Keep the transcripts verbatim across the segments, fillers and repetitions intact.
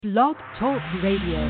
Blog Talk Radio.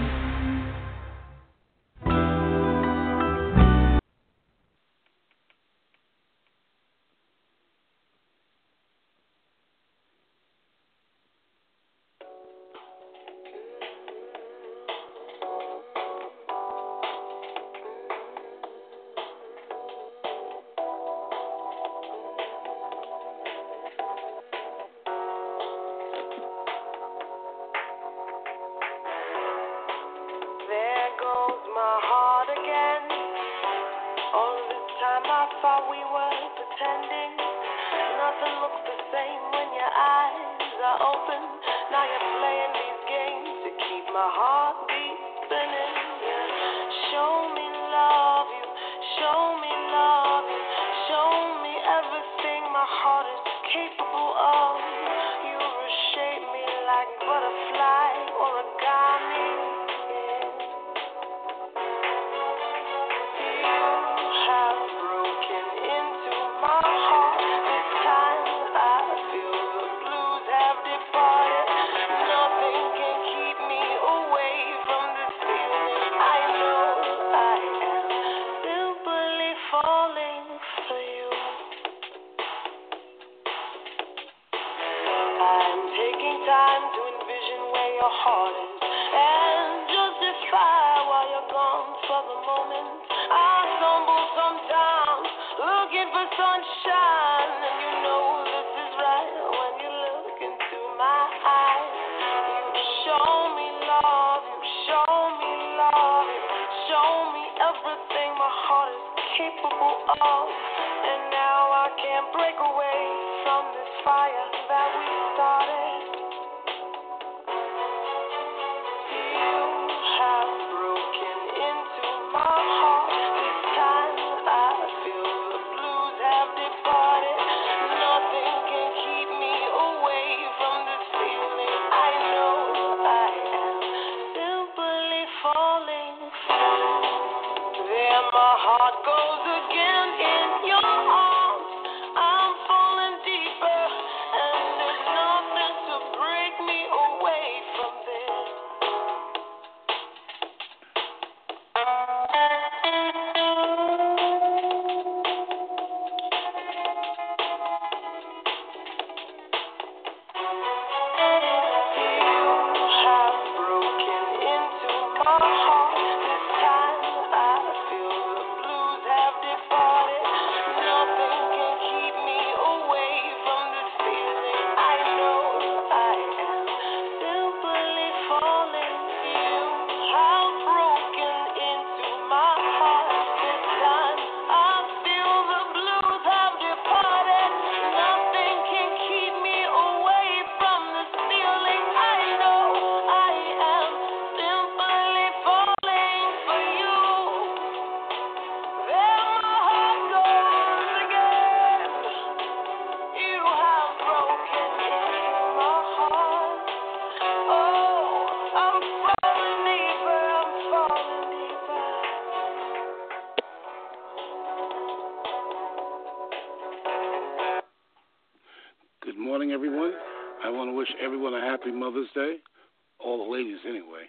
Mother's Day, all the ladies anyway.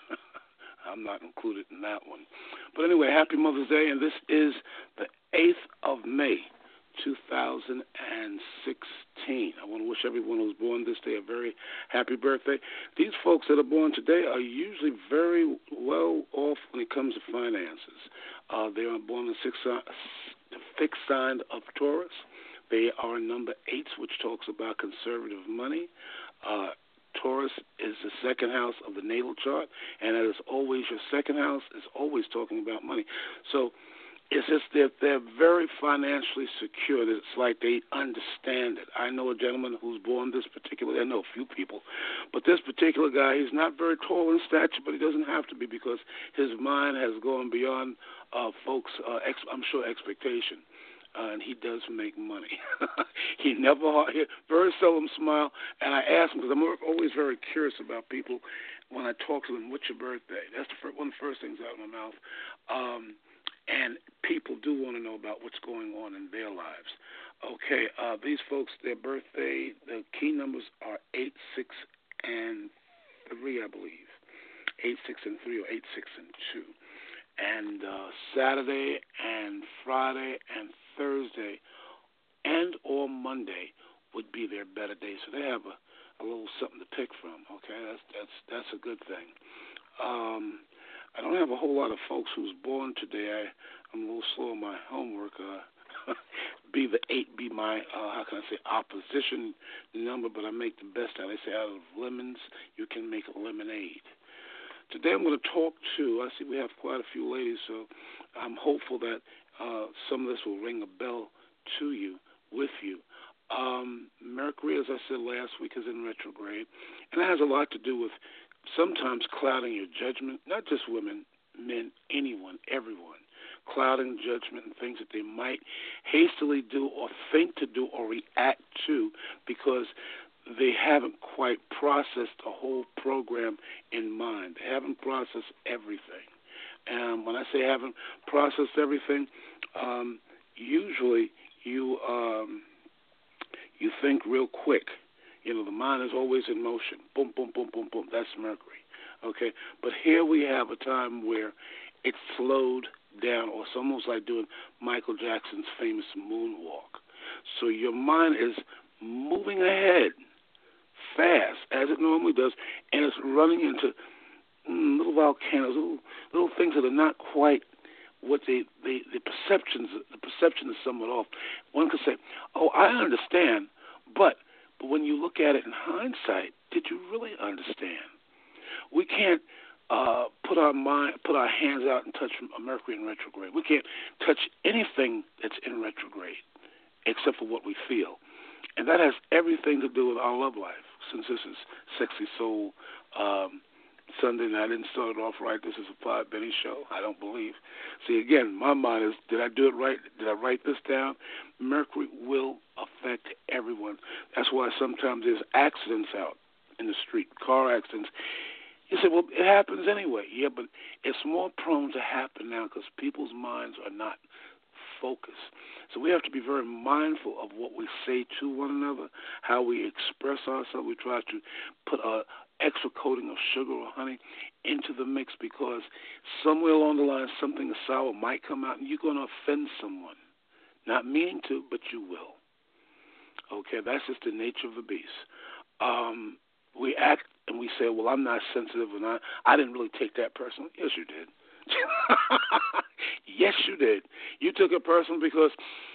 I'm not included in that one. But anyway, happy Mother's Day, and this is the eighth of May, two thousand sixteen. I want to wish everyone who's born this day a very happy birthday. These folks that are born today are usually very well off when it comes to finances. Uh, they are born in six, uh, the fixed sign of Taurus. They are number eight, which talks about conservative money. Uh, Taurus is the second house of the natal chart, and as always, your second house is always talking about money. So it's just that they're very financially secure. It's like they understand it. I know a gentleman who's born this particular, I know a few people, but this particular guy, he's not very tall in stature, but he doesn't have to be because his mind has gone beyond uh, folks' uh, ex- I'm sure, expectation. Uh, and he does make money. He never, he very seldom smile. And I ask him, because I'm always very curious about people when I talk to them, what's your birthday? That's the first, one of the first things out of my mouth. Um, and people do want to know about what's going on in their lives. Okay, uh, these folks, their birthday, the key numbers are eight, six, and three, I believe. eight six and three or eight six and two. And uh, Saturday and Friday and Thursday and or Monday would be their better days. So they have a, a little something to pick from. Okay, that's that's that's a good thing. Um, I don't have a whole lot of folks who's born today. I, I'm a little slow on my homework. Uh, be the eight be my, uh, how can I say, opposition number, but I make the best out. They say out of lemons, you can make a lemonade. Today I'm going to talk to, I see we have quite a few ladies, so I'm hopeful that uh, some of this will ring a bell to you, with you. Um, Mercury, as I said last week, is in retrograde, and it has a lot to do with sometimes clouding your judgment, not just women, men, anyone, everyone, clouding judgment and things that they might hastily do or think to do or react to because they haven't quite processed the whole program in mind. They haven't processed everything. And when I say haven't processed everything, um, usually you um, you think real quick. You know, the mind is always in motion. Boom, boom, boom, boom, boom. That's Mercury. Okay? But here we have a time where it's slowed down, or it's almost like doing Michael Jackson's famous moonwalk. So your mind is moving ahead fast, as it normally does, and it's running into mm, little volcanoes, little, little things that are not quite what they, they, the perceptions, the perception is somewhat off. One could say, oh, I understand, but But when you look at it in hindsight, did you really understand? We can't uh, put our mind, put our hands out and touch Mercury in retrograde. We can't touch anything that's in retrograde except for what we feel. And that has everything to do with our love life. Since this is Sexy Soul um, Sunday, and I didn't start it off right. This is a Five Benny show. I don't believe. See, again, my mind is, did I do it right? Did I write this down? Mercury will affect everyone. That's why sometimes there's accidents out in the street, car accidents. You say, well, it happens anyway. Yeah, but it's more prone to happen now because people's minds are not focused. So we have to be very mindful of what we say to one another, how we express ourselves. We try to put a extra coating of sugar or honey into the mix because somewhere along the line something sour might come out and you're going to offend someone. Not meaning to, but you will. Okay, that's just the nature of the beast. Um, we act and we say, well, I'm not sensitive and I, I didn't really take that personally. Yes, you did. Yes, you did. You took it personal because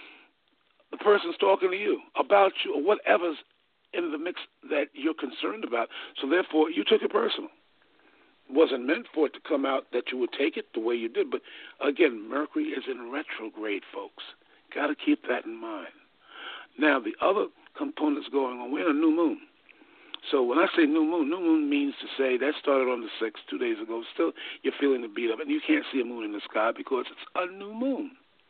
the person's talking to you about you or whatever's in the mix that you're concerned about. So therefore, you took it personal. It wasn't meant for it to come out that you would take it the way you did. But again, Mercury is in retrograde, folks. Got to keep that in mind. Now, the other components going on, we're in a new moon. So when I say new moon, new moon means to say that started on the sixth, two days ago. Still, you're feeling the beat of it. And you can't see a moon in the sky because it's a new moon.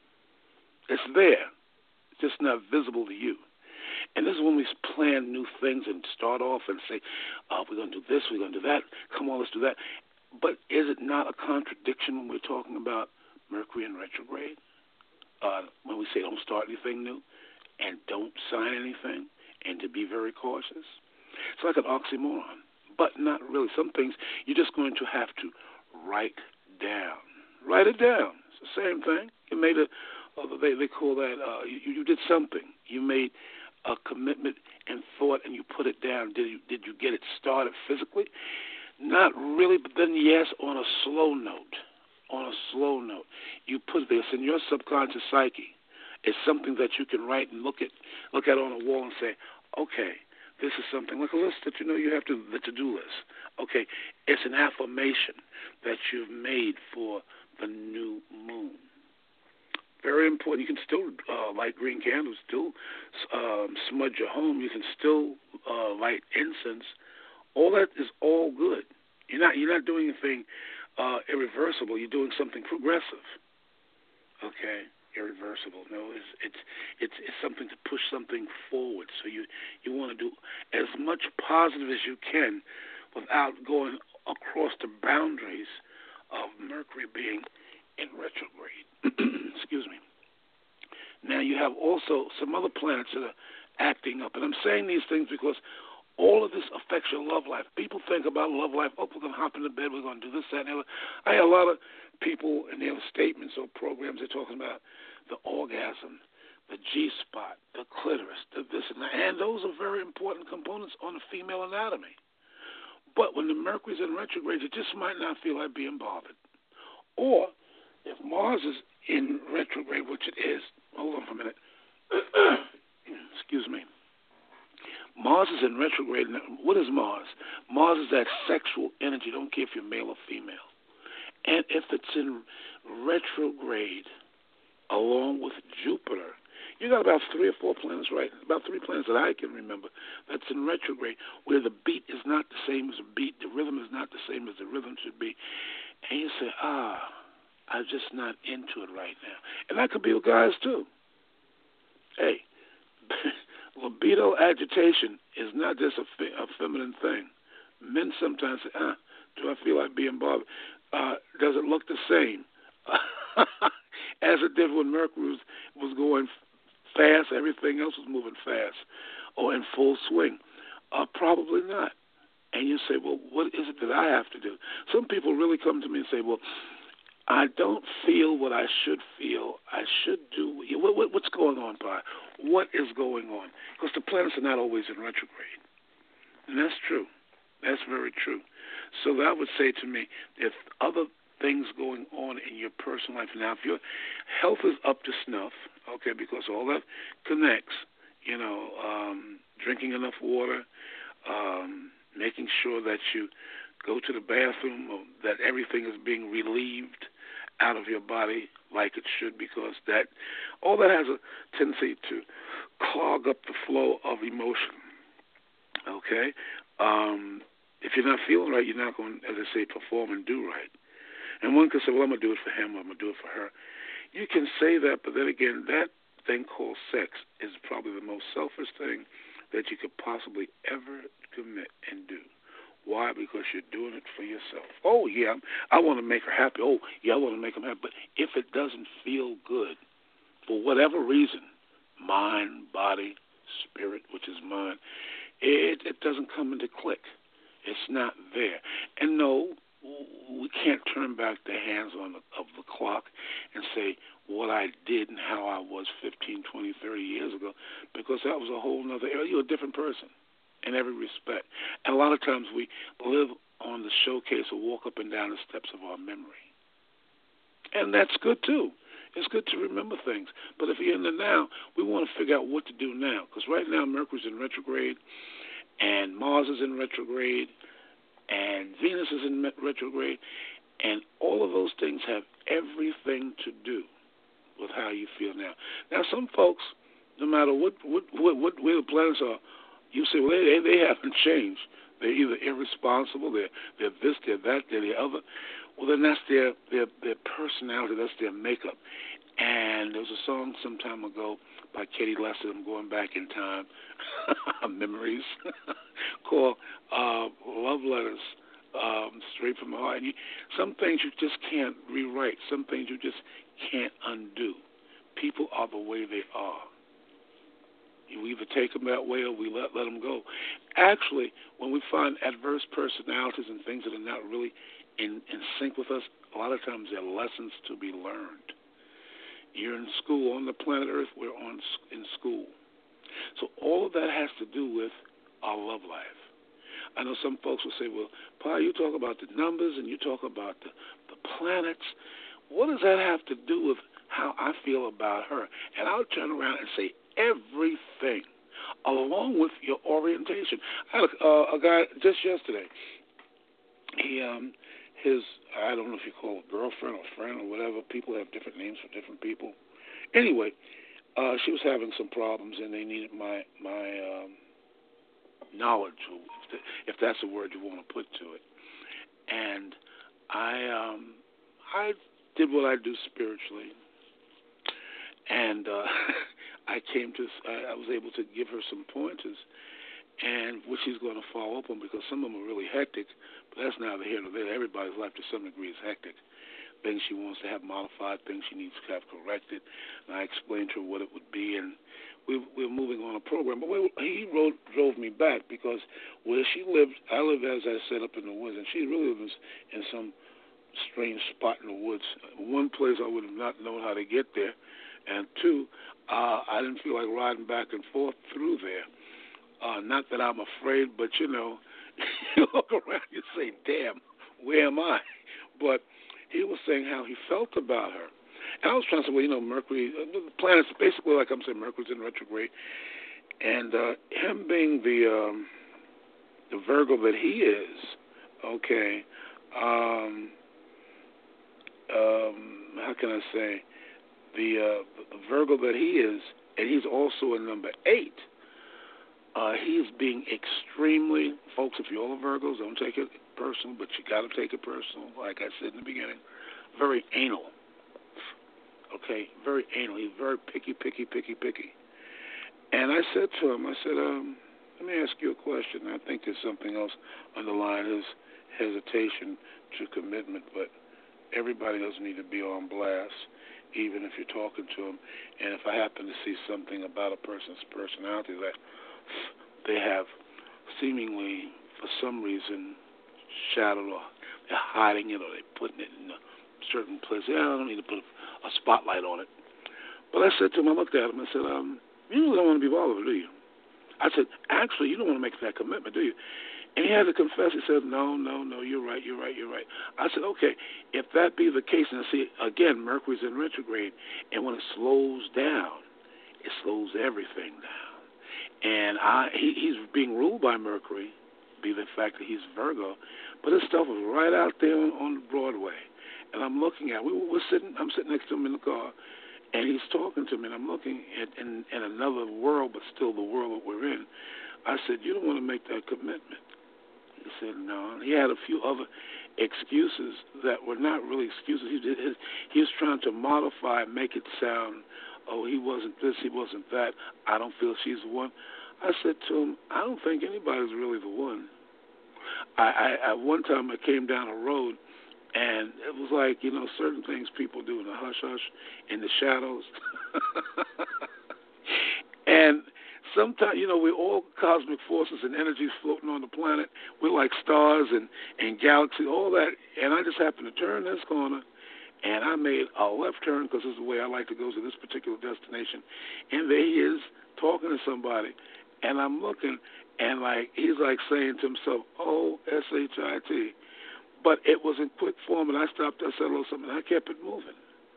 It's there. It's just not visible to you. And this is when we plan new things and start off and say, oh, we're going to do this, we're going to do that. Come on, let's do that. But is it not a contradiction when we're talking about Mercury in retrograde? Uh, when we say don't start anything new and don't sign anything and to be very cautious? It's like an oxymoron, but not really. Some things you're just going to have to write down. Write it down. It's the same thing. You made a, uh, they, they call that, uh, you, you did something. You made a commitment and thought and you put it down. Did you, did you get it started physically? Not really, but then yes, on a slow note. On a slow note. You put this in your subconscious psyche. It's something that you can write and look at, look at on a wall and say, okay, this is something like a list that you know you have to, the to-do list. Okay, it's an affirmation that you've made for the new moon. Very important. You can still uh, light green candles, still um, smudge your home. You can still uh, light incense. All that is all good. You're not you're not doing anything uh, irreversible. You're doing something progressive. Okay. Irreversible. No, it's it's it's it's something to push something forward. So you you want to do as much positive as you can without going across the boundaries of Mercury being in retrograde. Excuse me. Now you have also some other planets that are acting up, and I'm saying these things because All of this affects your love life. People think about love life. Oh, we're going to hop into bed. We're going to do this, that, and the other. I hear a lot of people in their statements or programs, they're talking about the orgasm, the G-spot, the clitoris, the this and that. And those are very important components on the female anatomy. But when the Mercury's in retrograde, you just might not feel like being bothered. Or if Mars is in retrograde, which it is, hold on for a minute. Excuse me. Mars is in retrograde. What is Mars? Mars is that sexual energy. Don't care if you're male or female. And if it's in retrograde, along with Jupiter, you got about three or four planets, right? About three planets that I can remember that's in retrograde, where the beat is not the same as a beat, the rhythm is not the same as the rhythm should be. And you say, ah, I'm just not into it right now. And that could be with guys, too. Hey, libido agitation is not just a, fe- a feminine thing. Men sometimes say, ah, do I feel like being bothered? Uh, does it look the same as it did when Mercury was, was going fast, everything else was moving fast, or in full swing? Uh, probably not. And you say, well, what is it that I have to do? Some people really come to me and say, well, I don't feel what I should feel. I should do. What, what, what's going on, Pa? What is going on? Because the planets are not always in retrograde. And that's true. That's very true. So that would say to me, if other things going on in your personal life now, if your health is up to snuff, okay, because all that connects, you know, um, drinking enough water, um, making sure that you go to the bathroom, or that everything is being relieved out of your body like it should, because that all that has a tendency to clog up the flow of emotion. Okay? Um, if you're not feeling right, you're not going, as I say, perform and do right. And one can say, well, I'm going to do it for him, or I'm going to do it for her. You can say that, but then again, that thing called sex is probably the most selfish thing that you could possibly ever commit and do. Why? Because you're doing it for yourself. Oh, yeah, I want to make her happy. Oh, yeah, I want to make him happy. But if it doesn't feel good, for whatever reason, mind, body, spirit, which is mind, it, it doesn't come into click. It's not there. And no, we can't turn back the hands on the, of the clock and say what I did and how I was fifteen, twenty, thirty years ago, because that was a whole other area. You're a different person in every respect. And a lot of times we live on the showcase or walk up and down the steps of our memory. And that's good, too. It's good to remember things. But if you're in the now, we want to figure out what to do now. Because right now, Mercury's in retrograde, and Mars is in retrograde, and Venus is in retrograde, and all of those things have everything to do with how you feel now. Now, some folks, no matter what, what, what, what where the planets are, you say, well, they, they haven't changed. They're either irresponsible, they're, they're this, they're that, they're the other. Well, then that's their, their, their personality, that's their makeup. And there was a song some time ago by Katie Lester, I'm going back in time, memories, called uh, Love Letters, um, Straight from the Heart. And you, some things you just can't rewrite. Some things you just can't undo. People are the way they are. We either take them that way or we let, let them go. Actually, when we find adverse personalities and things that are not really in, in sync with us, a lot of times they're lessons to be learned. You're in school. On the planet Earth, we're on in school. So all of that has to do with our love life. I know some folks will say, well, Pa, you talk about the numbers and you talk about the, the planets. What does that have to do with how I feel about her? And I'll turn around and say everything, along with your orientation. I had a, uh, a guy just yesterday. He, um, his, I don't know if you call it girlfriend or friend or whatever. People have different names for different people. Anyway, uh, she was having some problems, and they needed my my um, knowledge, if that's a word you want to put to it. And I, um, I did what I do spiritually, and uh, I came to, I was able to give her some pointers, and which she's going to follow up on, because some of them are really hectic, but that's neither here nor there. Everybody's life to some degree is hectic. things she wants to have modified, things she needs to have corrected. And I explained to her what it would be, and we, we were moving on a program. But we, he rode, drove me back because where she lived, I live, as I said, up in the woods, and she really lives in some strange spot in the woods. One place I would have not known how to get there, and two, uh, I didn't feel like riding back and forth through there. Uh, not that I'm afraid, but, you know, you look around and say, damn, where am I? But he was saying how he felt about her. And I was trying to say, well, you know, Mercury, the planets, basically like I'm saying, Mercury's in retrograde. And uh, him being the um, the Virgo that he is, okay, um, um, how can I say, the, uh, the Virgo that he is, and he's also a number eight, uh, he's being extremely, folks, if you're all Virgos, don't take it personal, but you got to take it personal, like I said in the beginning, very anal. Okay, very anal. He's very picky, picky, picky, picky. And I said to him, I said, um, let me ask you a question. I think there's something else underlying his hesitation to commitment, but everybody doesn't need to be on blast, even if you're talking to them. And if I happen to see something about a person's personality that they have seemingly, for some reason, shadowed, or they're hiding it, or they're putting it in a certain place, yeah, I don't need to put a spotlight on it. But I said to him, I looked at him, I said, um, you really don't want to be bothered, do you? I said, actually, you don't want to make that commitment, do you? And he had to confess. He said, no, no, no, you're right, you're right, you're right. I said, okay, if that be the case, and see, again, Mercury's in retrograde, and when it slows down, it slows everything down. And I, he, he's being ruled by Mercury, be the fact that he's Virgo, but his stuff is right out there on, on Broadway. And I'm looking at, we, we're sitting, I'm sitting next to him in the car, and he's talking to me, and I'm looking at in, in another world, but still the world that we're in. I said, you don't want to make that commitment. He said, no. He had a few other excuses that were not really excuses. He, did his, he was trying to modify, make it sound, oh, he wasn't this, he wasn't that. I don't feel she's the one. I said to him, I don't think anybody's really the one. I, I, at one time I came down a road, and it was like, you know, certain things people do in the hush-hush, in the shadows. And sometimes, you know, we're all cosmic forces and energies floating on the planet. We're like stars and, and galaxies, all that. And I just happened to turn this corner, and I made a left turn because this is the way I like to go to this particular destination. And there he is talking to somebody. And I'm looking, and, like, he's, like, saying to himself, oh, S H I T. But it was in quick form, and I stopped, I said hello, something, and I kept it moving.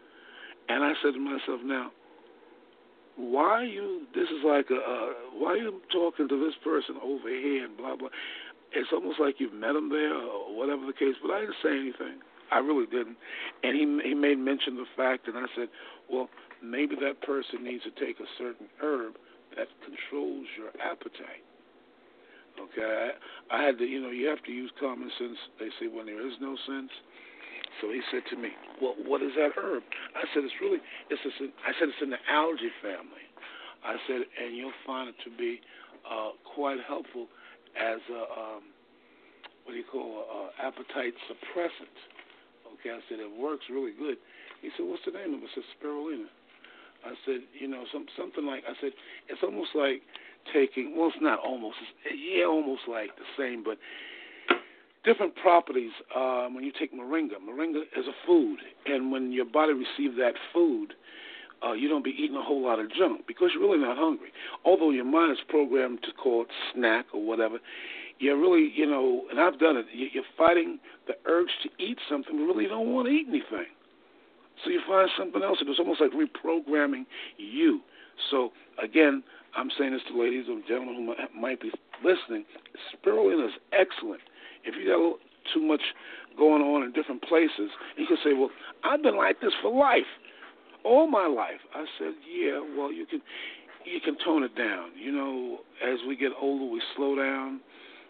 And I said to myself, now, why are you, this is like, a, uh, why are you talking to this person over here and blah, blah. It's almost like you've met him there or whatever the case, but I didn't say anything. I really didn't. And he he made mention of the fact, and I said, well, maybe that person needs to take a certain herb that controls your appetite. Okay, I, I had to, you know, you have to use common sense, they say, when there is no sense. So he said to me, well, what is that herb? I said, it's really, it's a, I said, it's in the algae family. I said, and you'll find it to be uh, quite helpful as a, um, what do you call, a, a appetite suppressant. Okay, I said, it works really good. He said, what's the name of it? I said, spirulina. I said, you know, some something like, I said, it's almost like taking, well, it's not almost, it's, yeah, almost like the same, but different properties um, when you take moringa. Moringa is a food, and when your body receives that food, uh, you don't be eating a whole lot of junk because you're really not hungry. Although your mind is programmed to call it snack or whatever, you're really, you know, and I've done it, you're fighting the urge to eat something, but really you don't want to eat anything. So you find something else, and it's almost like reprogramming you. So, again, I'm saying this to ladies and gentlemen who might be listening, spirulina is excellent. If you got a little too much going on in different places, you can say, well, I've been like this for life, all my life. I said, yeah, well, you can you can tone it down. You know, as we get older, we slow down.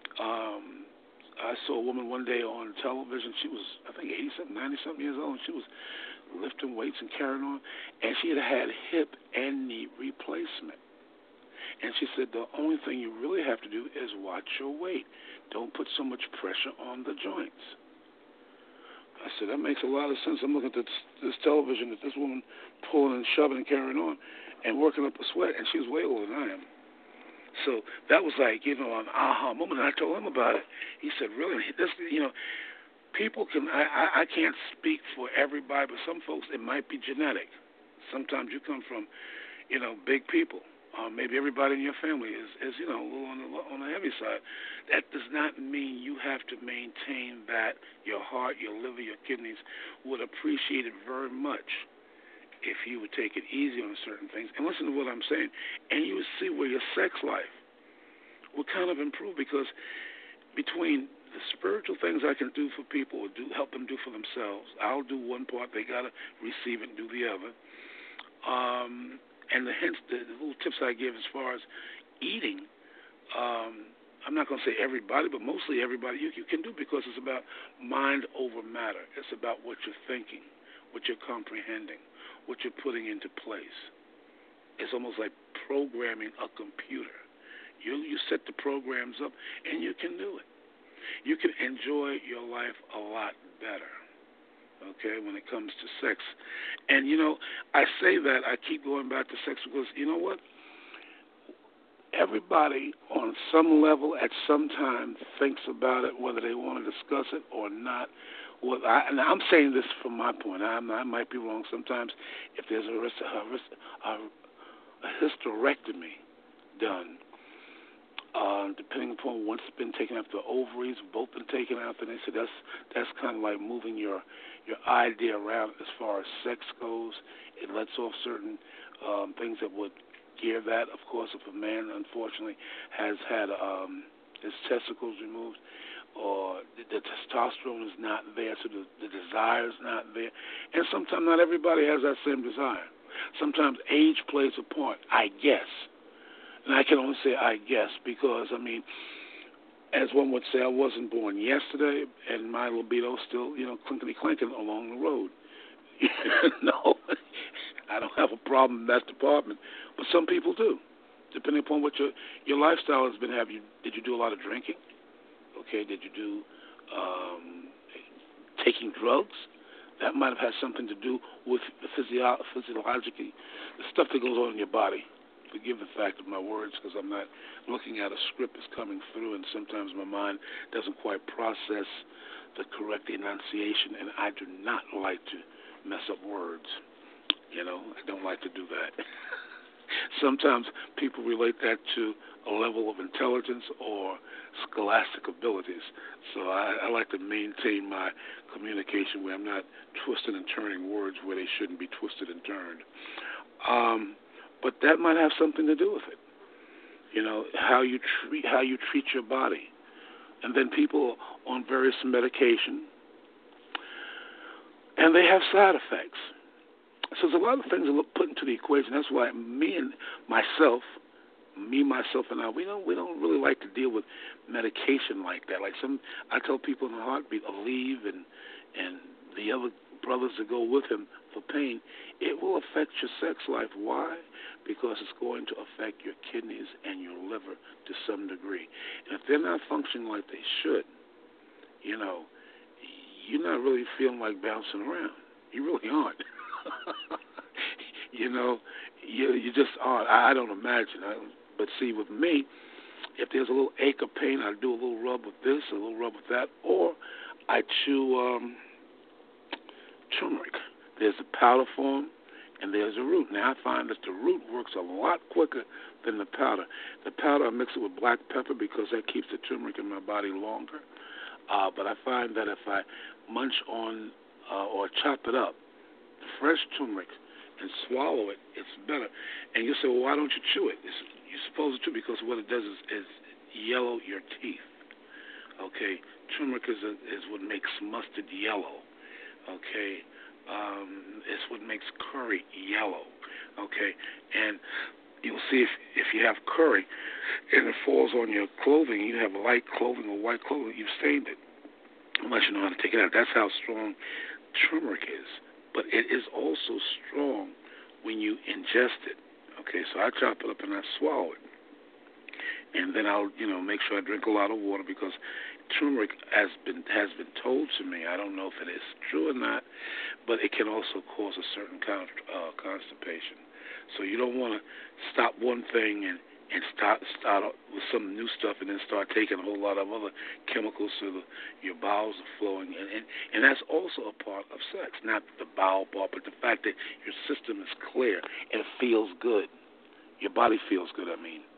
Um, I saw a woman one day on television. She was, I think, eighty-something, ninety-something years old, and she was lifting weights and carrying on, and she had had hip and knee replacement. And she said the only thing you really have to do is watch your weight. Don't put so much pressure on the joints. I said, that makes a lot of sense. I'm looking at this, this television that this woman pulling and shoving and carrying on and working up a sweat, and she's way older than I am. So that was like, you know, an aha moment. And I told him about it. He said, really? This, you know, people can, I, I, I can't speak for everybody, but some folks, it might be genetic. Sometimes you come from, you know, big people. Uh, maybe everybody in your family is, is, you know, a little on the, on the heavy side. That does not mean you have to maintain that. Your heart, your liver, your kidneys would appreciate it very much if you would take it easy on certain things. And listen to what I'm saying. And you would see where your sex life will kind of improve, because between the spiritual things I can do for people or do help them do for themselves, I'll do one part. They got to receive it and do the other. Um... And the hints, the, the little tips I give as far as eating, um, I'm not going to say everybody, but mostly everybody you, you can do, because it's about mind over matter. It's about what you're thinking, what you're comprehending, what you're putting into place. It's almost like programming a computer. You you set the programs up, and you can do it. You can enjoy your life a lot better, okay, when it comes to sex. And, you know, I say that, I keep going back to sex because, you know what? Everybody on some level at some time thinks about it, whether they want to discuss it or not. Well, I, and I'm saying this from my point. I, I might be wrong. Sometimes if there's a, a, a hysterectomy done, Uh, depending upon what's been taken out, the ovaries have both been taken out, then they say that's that's kind of like moving your your idea around as far as sex goes. It lets off certain um, things that would gear that. Of course, if a man unfortunately has had um, his testicles removed, or the, the testosterone is not there, so the, the desire is not there, and sometimes not everybody has that same desire. Sometimes age plays a part, I guess. And I can only say I guess because, I mean, as one would say, I wasn't born yesterday, and my libido's still, you know, clinkety-clinking along the road. No, I don't have a problem in that department, but some people do, depending upon what your your lifestyle has been. Have you did you do a lot of drinking? Okay, did you do um, taking drugs? That might have had something to do with the physio- physiologically, the stuff that goes on in your body. Forgive the fact of my words because I'm not looking at a script that's coming through, and sometimes my mind doesn't quite process the correct enunciation, and I do not like to mess up words. You know, I don't like to do that. Sometimes people relate that to a level of intelligence or scholastic abilities. So I, I like to maintain my communication where I'm not twisting and turning words where they shouldn't be twisted and turned. Um... But that might have something to do with it, you know, how you treat how you treat your body, and then people on various medication, and they have side effects. So there's a lot of things that look put into the equation. That's why me and myself, me myself and I, we don't we don't really like to deal with medication like that. Like some, I tell people in the heartbeat, Aleve and and the other brothers that go with him for pain, it will affect your sex life. Why? Because it's going to affect your kidneys and your liver to some degree. And if they're not functioning like they should, you know, you're not really feeling like bouncing around. You really aren't. You know, you you just aren't. I, I don't imagine. I, but see, with me, if there's a little ache or pain, I do a little rub with this, a little rub with that, or I chew um, turmeric. There's a powder form, and there's a root. Now, I find that the root works a lot quicker than the powder. The powder, I mix it with black pepper because that keeps the turmeric in my body longer. Uh, but I find that if I munch on uh, or chop it up, fresh turmeric, and swallow it, it's better. And you say, well, why don't you chew it? It's, you're supposed to, because what it does is, is yellow your teeth. Okay? Turmeric is, a, is what makes mustard yellow. Okay? Um, it's what makes curry yellow, okay? And you'll see if if you have curry and it falls on your clothing, you have light clothing or white clothing, you've stained it, unless you know how to take it out. That's how strong turmeric is. But it is also strong when you ingest it, okay? So I chop it up and I swallow it. and then I'll, you know, make sure I drink a lot of water because turmeric has been has been told to me. I don't know if it is true or not, but it can also cause a certain kind of uh, constipation. So you don't want to stop one thing and and start start with some new stuff and then start taking a whole lot of other chemicals so the, your bowels are flowing. And, and, and that's also a part of sex, not the bowel part, but the fact that your system is clear and it feels good. Your body feels good, I mean.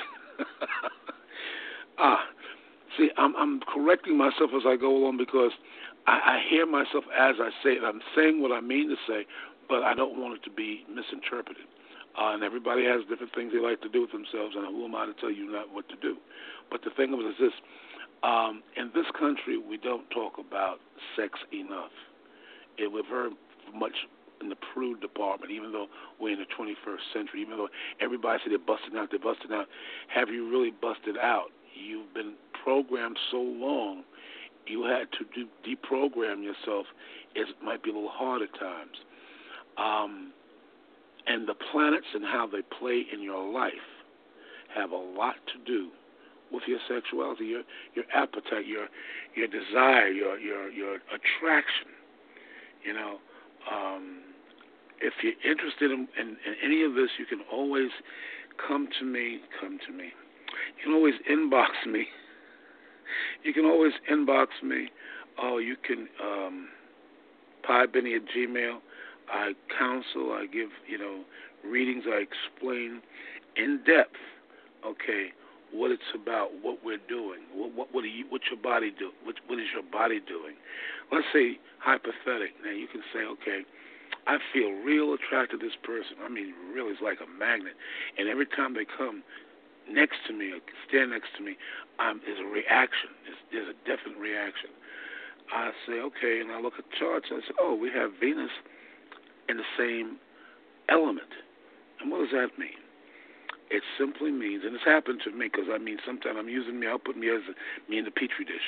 ah, see, I'm, I'm correcting myself as I go along because I, I hear myself as I say it. I'm saying what I mean to say, but I don't want it to be misinterpreted. Uh, and everybody has different things they like to do with themselves, and who am I to tell you not what to do? But the thing of it is this. Um, in this country, we don't talk about sex enough. It, we're very much in the prude department, even though we're in the twenty-first century, even though everybody says they're busting out, they're busting out. Have you really busted out? You've been programmed so long, you had to do, deprogram yourself. It might be a little hard at times. Um, and the planets and how they play in your life have a lot to do with your sexuality, your your appetite, your your desire, your your your attraction. You know, um, if you're interested in, in, in any of this, you can always come to me. Come to me. You can always inbox me. You can always inbox me. Oh, you can um, piebenny at Gmail. I counsel. I give you know readings. I explain in depth. Okay. What it's about, what we're doing, what what what, are you, what's your body do, what what is your body doing? Let's say hypothetic. Now you can say, okay, I feel real attracted to this person. I mean, really, it's like a magnet. And every time they come next to me or stand next to me, um, there's a reaction. There's, there's a definite reaction. I say, okay, and I look at charts. And I say, oh, we have Venus in the same element. And what does that mean? It simply means, and it's happened to me because, I mean, sometimes I'm using me, I'll put me as a, me in the Petri dish.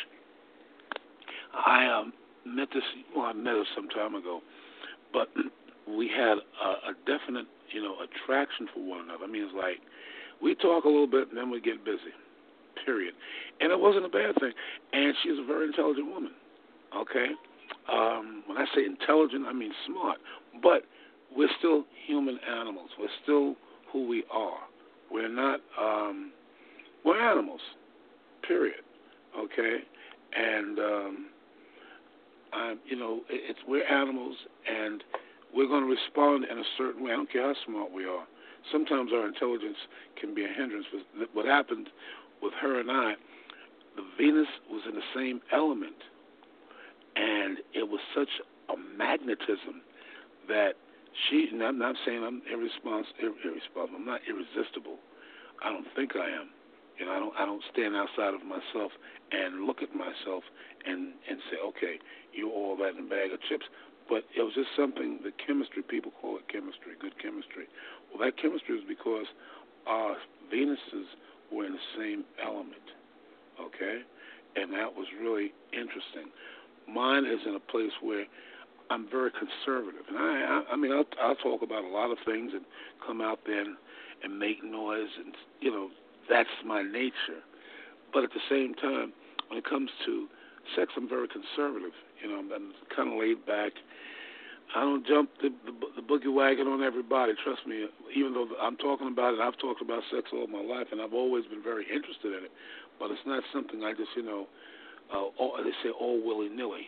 I um, met this, well, I met her some time ago, but we had a, a definite, you know, attraction for one another. I mean, it's like we talk a little bit and then we get busy, period. And it wasn't a bad thing. And she's a very intelligent woman, okay? Um, when I say intelligent, I mean smart. But we're still human animals. We're still who we are. We're not, um, we're animals, period, okay? And, um, I'm, you know, it, it's we're animals, and we're going to respond in a certain way. I don't care how smart we are. Sometimes our intelligence can be a hindrance. What happened with her and I, the Venus was in the same element, and it was such a magnetism that She, and I'm not saying I'm irresponsible. Irresponsible. I'm not irresistible. I don't think I am. You know, I don't. I don't stand outside of myself and look at myself and and say, okay, you're all that in a bag of chips. But it was just something. The chemistry, people call it chemistry, good chemistry. Well, that chemistry is because our Venuses were in the same element. Okay, and that was really interesting. Mine is in a place where I'm very conservative, and I, I, I mean, I'll, I'll talk about a lot of things and come out there and, and make noise, and you know, that's my nature. But at the same time, when it comes to sex, I'm very conservative. You know, I'm, I'm kind of laid back. I don't jump the, the, the boogie wagon on everybody. Trust me. Even though I'm talking about it, I've talked about sex all my life, and I've always been very interested in it. But it's not something I just, you know, uh, all, they say all willy nilly.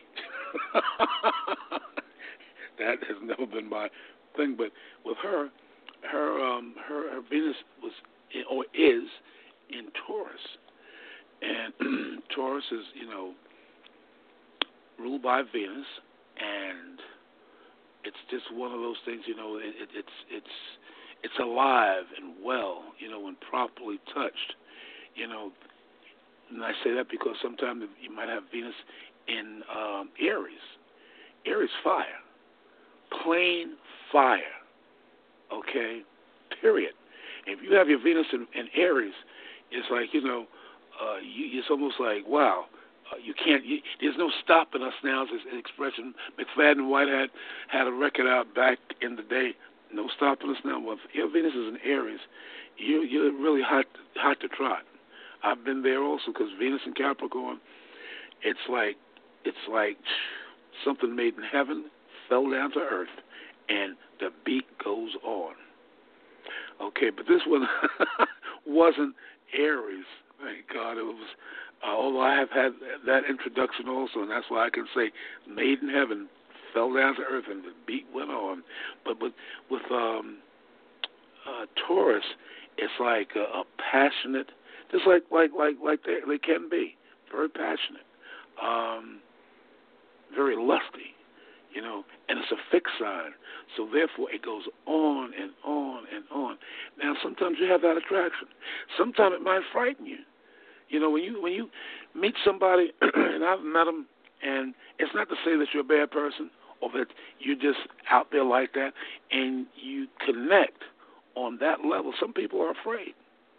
That has never been my thing. But with her, her um, her, her Venus was in, or is in Taurus, and Taurus is, you know, ruled by Venus, and it's just one of those things. You know, it, it, it's it's it's alive and well. You know, when properly touched. You know, and I say that because sometimes you might have Venus in um, Aries. Aries fire. Plain fire, okay, period. If you have your Venus in, in Aries, it's like, you know, uh, you, it's almost like, wow, uh, you can't, you, there's no stopping us now, is an expression. McFadden Whitehead had a record out back in the day, no stopping us now. Well, if your Venus is in Aries, you, you're really hot, hot to trot. I've been there also because Venus in Capricorn, it's like it's like something made in heaven fell down to earth, and the beat goes on. Okay, but this one wasn't Aries. Thank God it was. Uh, although I have had that introduction also, and that's why I can say made in heaven fell down to earth, and the beat went on. But with with um, uh, Taurus, it's like a, a passionate, just like like like like they, they can be, very passionate, um, very lusty, you know, and it's a fixed sign. So therefore, it goes on and on and on. Now, sometimes you have that attraction. Sometimes it might frighten you. You know, when you when you meet somebody, and I've met them, and it's not to say that you're a bad person or that you're just out there like that, and you connect on that level. Some people are afraid.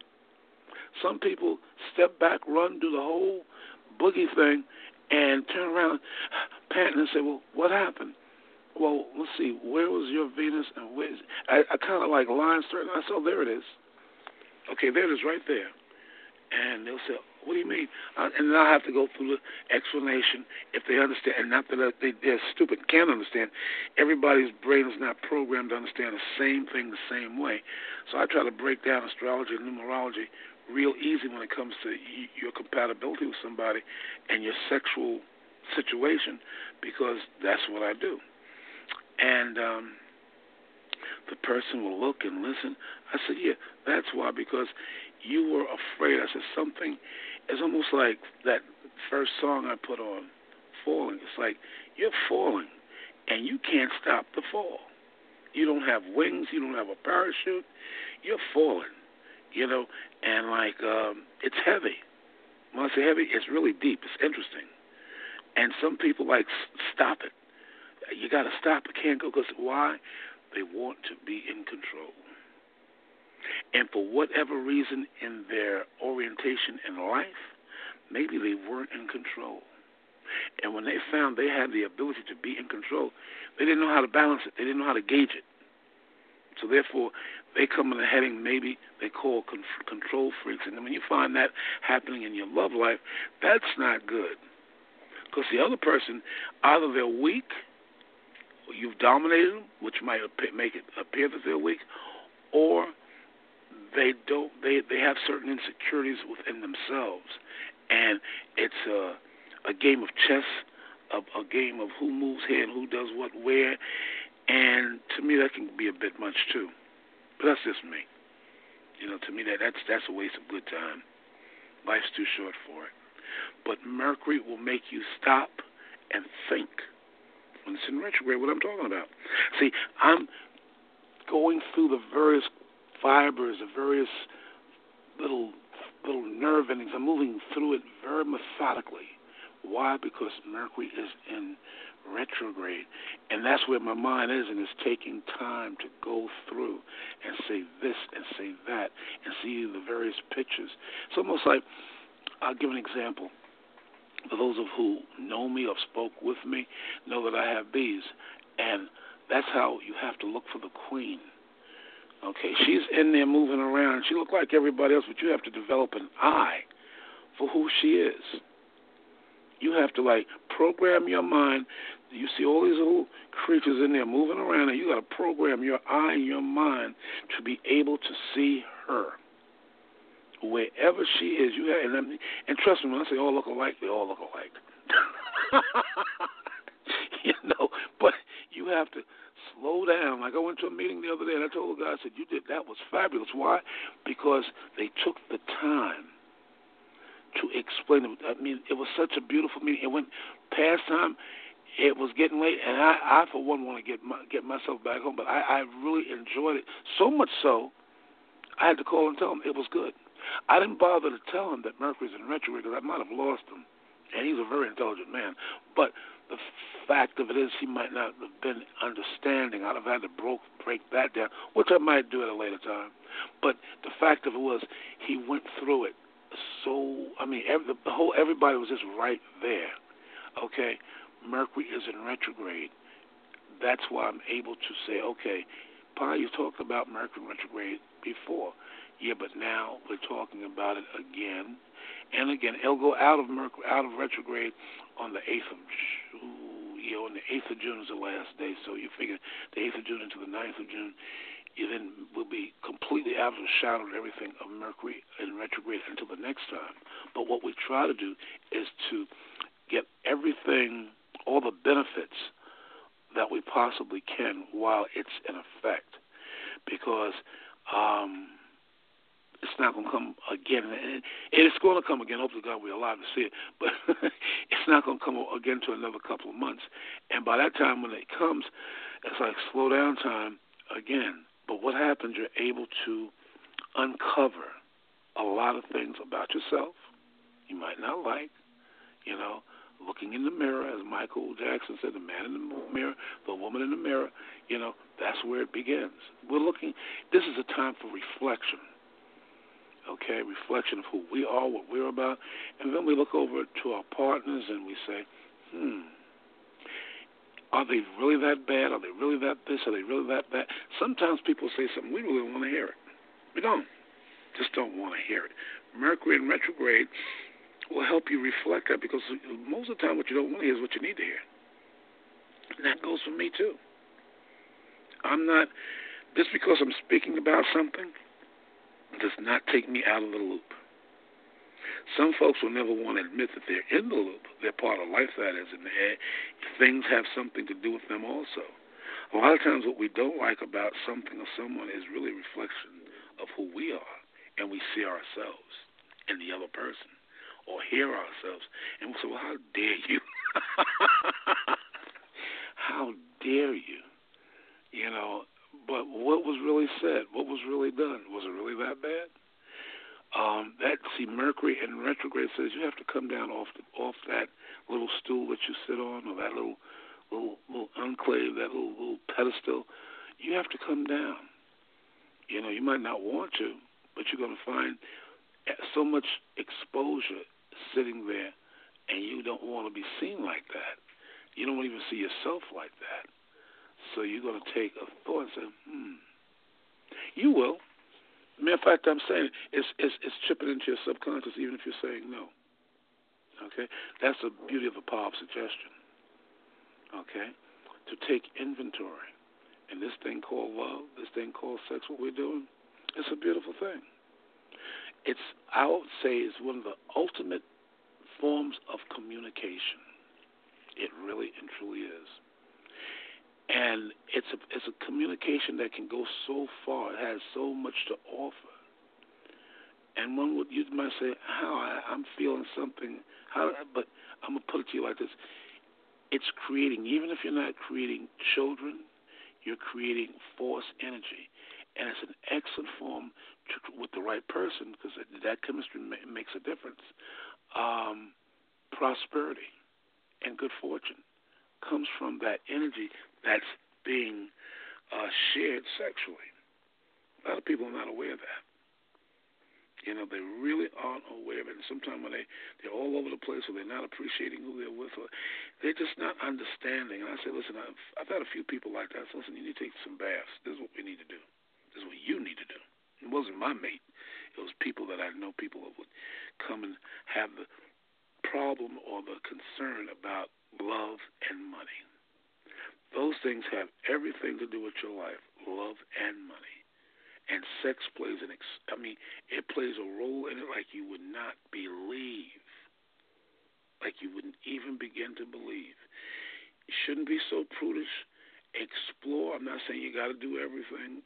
Some people step back, run, do the whole boogie thing, and turn around, panting, and say, "Well, what happened?" Well, let's see, where was your Venus, and where's I, I kind of like line certain. I said, "Oh, there it is." Okay, there it is, right there. And they'll say, "What do you mean?" Uh, and then I'll have to go through the explanation if they understand, and not that they, they're stupid, can't understand. Everybody's brain is not programmed to understand the same thing the same way. So I try to break down astrology and numerology real easy when it comes to y- your compatibility with somebody and your sexual situation, because that's what I do. And um, the person will look and listen. I said, yeah, that's why, because you were afraid. I said, something is almost like that first song I put on, Falling. It's like you're falling, and you can't stop the fall. You don't have wings. You don't have a parachute. You're falling, you know, and like um, it's heavy. When I say heavy, it's really deep. It's interesting. And some people like, stop it. You got to stop. It can't go, because why? They want to be in control. And for whatever reason in their orientation in life, maybe they weren't in control. And when they found they had the ability to be in control, they didn't know how to balance it. They didn't know how to gauge it. So therefore, they come in a heading maybe they call con- control freaks. And then when you find that happening in your love life, that's not good. Because the other person, either they're weak, or you've dominated them, which might make it appear that they're weak, or they don't. They they have certain insecurities within themselves, and it's a a game of chess, a, a game of who moves here and who does what where, and to me that can be a bit much too. But that's just me. You know, to me that that's that's a waste of good time. Life's too short for it. But Mercury will make you stop and think when it's in retrograde. What I'm talking about. See, I'm going through the various fibers, the various little little nerve endings. I'm moving through it very methodically. Why? Because Mercury is in retrograde, and that's where my mind is, and it's taking time to go through and say this and say that and see the various pictures. It's almost like, I'll give an example. For those of who know me or spoke with me, know that I have bees, and that's how you have to look for the queen. Okay, she's in there moving around. She looks like everybody else, but you have to develop an eye for who she is. You have to, like, program your mind. You see all these little creatures in there moving around, and you got to program your eye and your mind to be able to see her. Wherever she is, you have, and, and trust me, when I say all look alike, they all look alike. You know, but you have to slow down. Like I went to a meeting the other day, and I told the guy, I said, you did, that was fabulous. Why? Because they took the time to explain it. I mean, it was such a beautiful meeting. It went past time. It was getting late, and I, I for one, want to get my, get myself back home, but I, I really enjoyed it, so much so I had to call and tell him it was good. I didn't bother to tell him that Mercury's in retrograde because I might have lost him, and he's a very intelligent man. But the fact of it is he might not have been understanding. I'd have had to broke, break that down, which I might do at a later time. But the fact of it was he went through it. So, I mean, every, the whole everybody was just right there. Okay, Mercury is in retrograde. That's why I'm able to say, okay, Pa, you talked about Mercury retrograde before. Yeah, but now we're talking about it again and again. It'll go out of Mercury, out of retrograde on the eighth of June. You know, on the eighth of June is the last day. So you figure the eighth of June into the ninth of June, you then will be completely out of the shadow of everything of Mercury in retrograde until the next time. But what we try to do is to get everything, all the benefits that we possibly can while it's in effect, because um, it's not going to come again. And it's going to come again. Hopefully, God, we're alive to see it. But it's not going to come again to another couple of months. And by that time, when it comes, it's like slow down time again. But what happens, you're able to uncover a lot of things about yourself you might not like, you know, looking in the mirror, as Michael Jackson said, the man in the mirror, the woman in the mirror, you know, that's where it begins. We're looking, this is a time for reflection, okay, reflection of who we are, what we're about, and then we look over to our partners and we say, hmm, are they really that bad? Are they really that this? Are they really that that? Sometimes people say something, we really don't want to hear it. We don't. Just don't want to hear it. Mercury in retrograde will help you reflect that, because most of the time what you don't want to hear is what you need to hear. And that goes for me too. I'm not, just because I'm speaking about something does not take me out of the loop. Some folks will never want to admit that they're in the loop. They're part of life, that is, and things have something to do with them also. A lot of times what we don't like about something or someone is really a reflection of who we are, and we see ourselves in the other person, or hear ourselves, and we say, well, how dare you? How dare you? You know, but what was really said? What was really done? Was it really that bad? Um, that, see, Mercury in retrograde says you have to come down off the, off that little stool that you sit on, or that little little, little enclave, that little, little pedestal. You have to come down. You know, you might not want to, but you're going to find so much exposure sitting there, and you don't want to be seen like that. You don't even see yourself like that. So you're going to take a thought and say, hmm. You will. Matter of fact, I'm saying it's, it's it's chipping into your subconscious, even if you're saying no. Okay? That's the beauty of the power of suggestion. Okay? To take inventory. And this thing called love, this thing called sex, what we're doing, it's a beautiful thing. It's, I would say, is one of the ultimate forms of communication. It really and truly is. And it's a, it's a communication that can go so far. It has so much to offer. And one would, you might say, how, I, I'm feeling something, how, but I'm going to put it to you like this. It's creating, even if you're not creating children, you're creating force energy. And it's an excellent form to, with the right person, because that chemistry ma- makes a difference. Um, prosperity and good fortune comes from that energy that's being uh, shared sexually. A lot of people are not aware of that. You know, they really aren't aware of it. And sometimes when they, they're all over the place, or they're not appreciating who they're with, or they're just not understanding. And I say, listen, I've, I've had a few people like that. So listen, you need to take some baths. This is what we need to do. This is what you need to do. It wasn't my mate. It was people that I know, people that would come and have the problem or the concern about love and money. Those things have everything to do with your life, love and money. And sex plays an, ex- I mean, it plays a role in it like you would not believe, like you wouldn't even begin to believe. You shouldn't be so prudish. Explore. I'm not saying you got to do everything.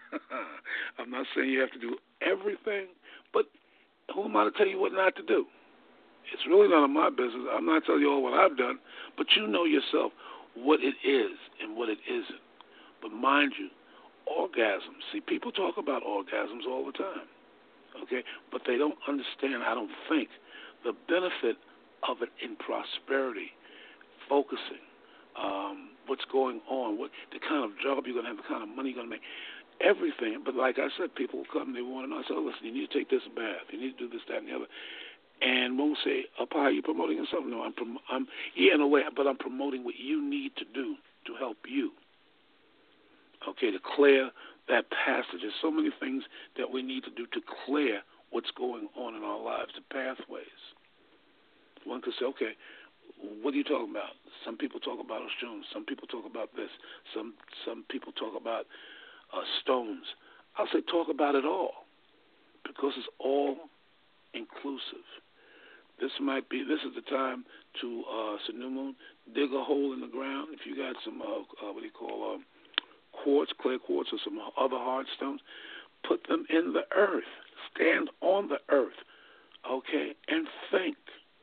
I'm not saying you have to do everything, but who am I to tell you what not to do? It's really none of my business. I'm not telling you all what I've done, but you know yourself what it is and what it isn't. But mind you, orgasms. See, people talk about orgasms all the time, okay? But they don't understand, I don't think, the benefit of it in prosperity, focusing, um, what's going on, what the kind of job you're going to have, the kind of money you're going to make, everything. But like I said, people will come, they want to know. I say, oh, listen, you need to take this bath. You need to do this, that, and the other. And won't say, oh, Pa, are you promoting something? No, I'm, prom- I'm, yeah, in a way, but I'm promoting what you need to do to help you. okay, to clear that passage. There's so many things that we need to do to clear what's going on in our lives, the pathways. One could say, okay, what are you talking about? Some people talk about Oshun. Some people talk about this. Some some people talk about uh, stones. I'll say talk about it all, because it's all inclusive. This might be, this is the time to, uh, it's a new moon, dig a hole in the ground. If you got some, uh, uh, what do you call, um, quartz, clear quartz, or some other hard stones, put them in the earth. Stand on the earth, okay, and think,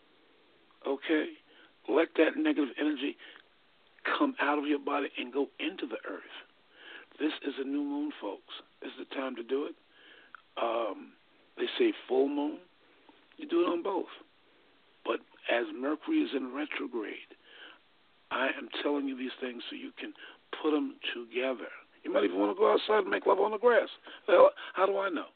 okay? Let that negative energy come out of your body and go into the earth. This is a new moon, folks. This is the time to do it. Um, they say full moon. You do it on both. But as Mercury is in retrograde, I am telling you these things so you can put them together. You might even want to go outside and make love on the grass. Well, how do I know?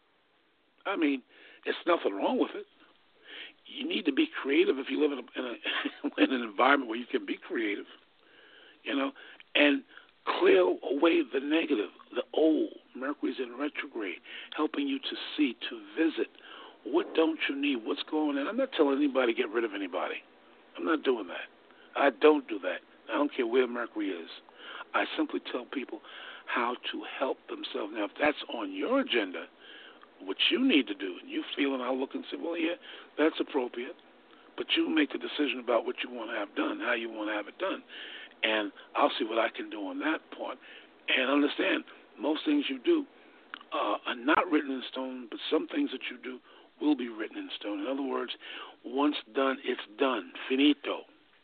I mean, it's nothing wrong with it. You need to be creative if you live in, a, in, a, in an environment where you can be creative, you know, and clear away the negative, the old. Mercury's in retrograde, helping you to see, to visit. What don't you need? What's going on? I'm not telling anybody to get rid of anybody. I'm not doing that. I don't do that. I don't care where Mercury is. I simply tell people how to help themselves. Now, if that's on your agenda, what you need to do, and you feel, and I'll look and say, well, yeah, that's appropriate, but you make the decision about what you want to have done, how you want to have it done, and I'll see what I can do on that part. And understand, most things you do uh, are not written in stone, but some things that you do will be written in stone. In other words, once done, it's done. Finito.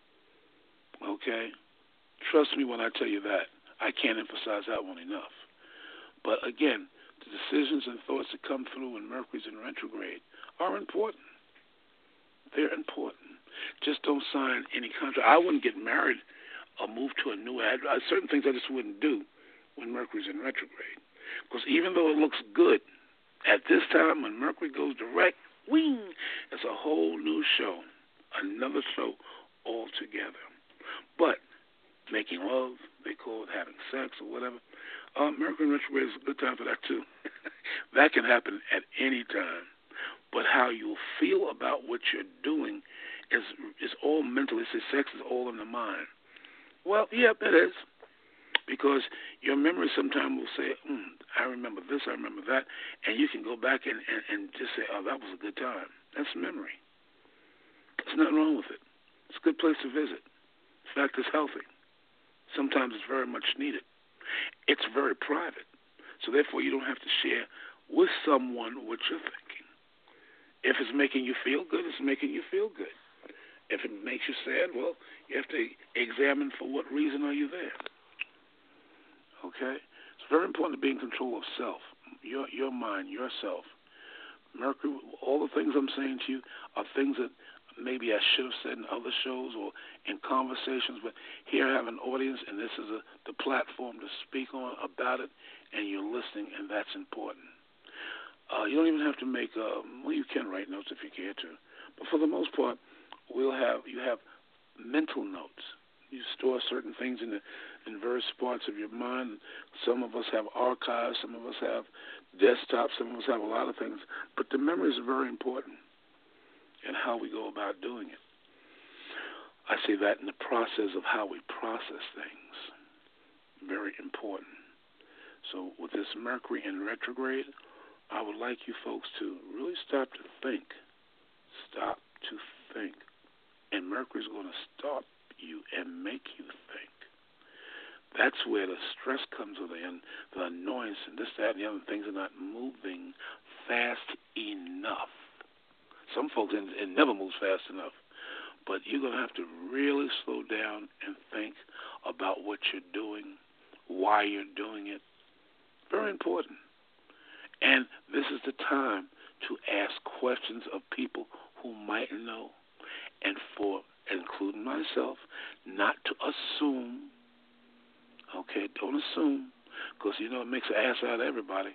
Okay? Trust me when I tell you that. I can't emphasize that one enough. But again, the decisions and thoughts that come through when Mercury's in retrograde are important. They're important. Just don't sign any contract. I wouldn't get married or move to a new address. Certain things I just wouldn't do when Mercury's in retrograde. Because even though it looks good, at this time when Mercury goes direct, wing, it's a whole new show, another show altogether. But making love, they call it having sex or whatever, uh, Mercury in retrograde is a good time for that too. That can happen at any time. But how you feel about what you're doing is is all mental. They say sex is all in the mind. Well, yeah, it is. Because your memory sometimes will say, mm, I remember this, I remember that, and you can go back and, and, and just say, oh, that was a good time. That's memory. There's nothing wrong with it. It's a good place to visit. In fact, it's healthy. Sometimes it's very much needed. It's very private. So therefore, you don't have to share with someone what you're thinking. If it's making you feel good, it's making you feel good. If it makes you sad, well, you have to examine for what reason are you there. Okay? It's very important to be in control of self, your your mind, yourself. Mercury, all the things I'm saying to you are things that maybe I should have said in other shows or in conversations, but here I have an audience, and this is a, the platform to speak on about it, and you're listening, and that's important. Uh, you don't even have to make, um, well, you can write notes if you care to, but for the most part, we'll have you have mental notes. You store certain things in the in various parts of your mind. Some of us have archives. Some of us have desktops. Some of us have a lot of things. But the memory is very important in how we go about doing it. I say that in the process of how we process things. Very important. So with this Mercury in retrograde, I would like you folks to really stop to think. Stop to think. And Mercury's going to stop you and make you think. That's where the stress comes with it, and the annoyance and this, that, and the other things are not moving fast enough. Some folks, it, it never moves fast enough. But you're going to have to really slow down and think about what you're doing, why you're doing it. Very important. And this is the time to ask questions of people who might know, and for, including myself, not to assume. Okay, don't assume, because, you know, it makes an ass out of everybody.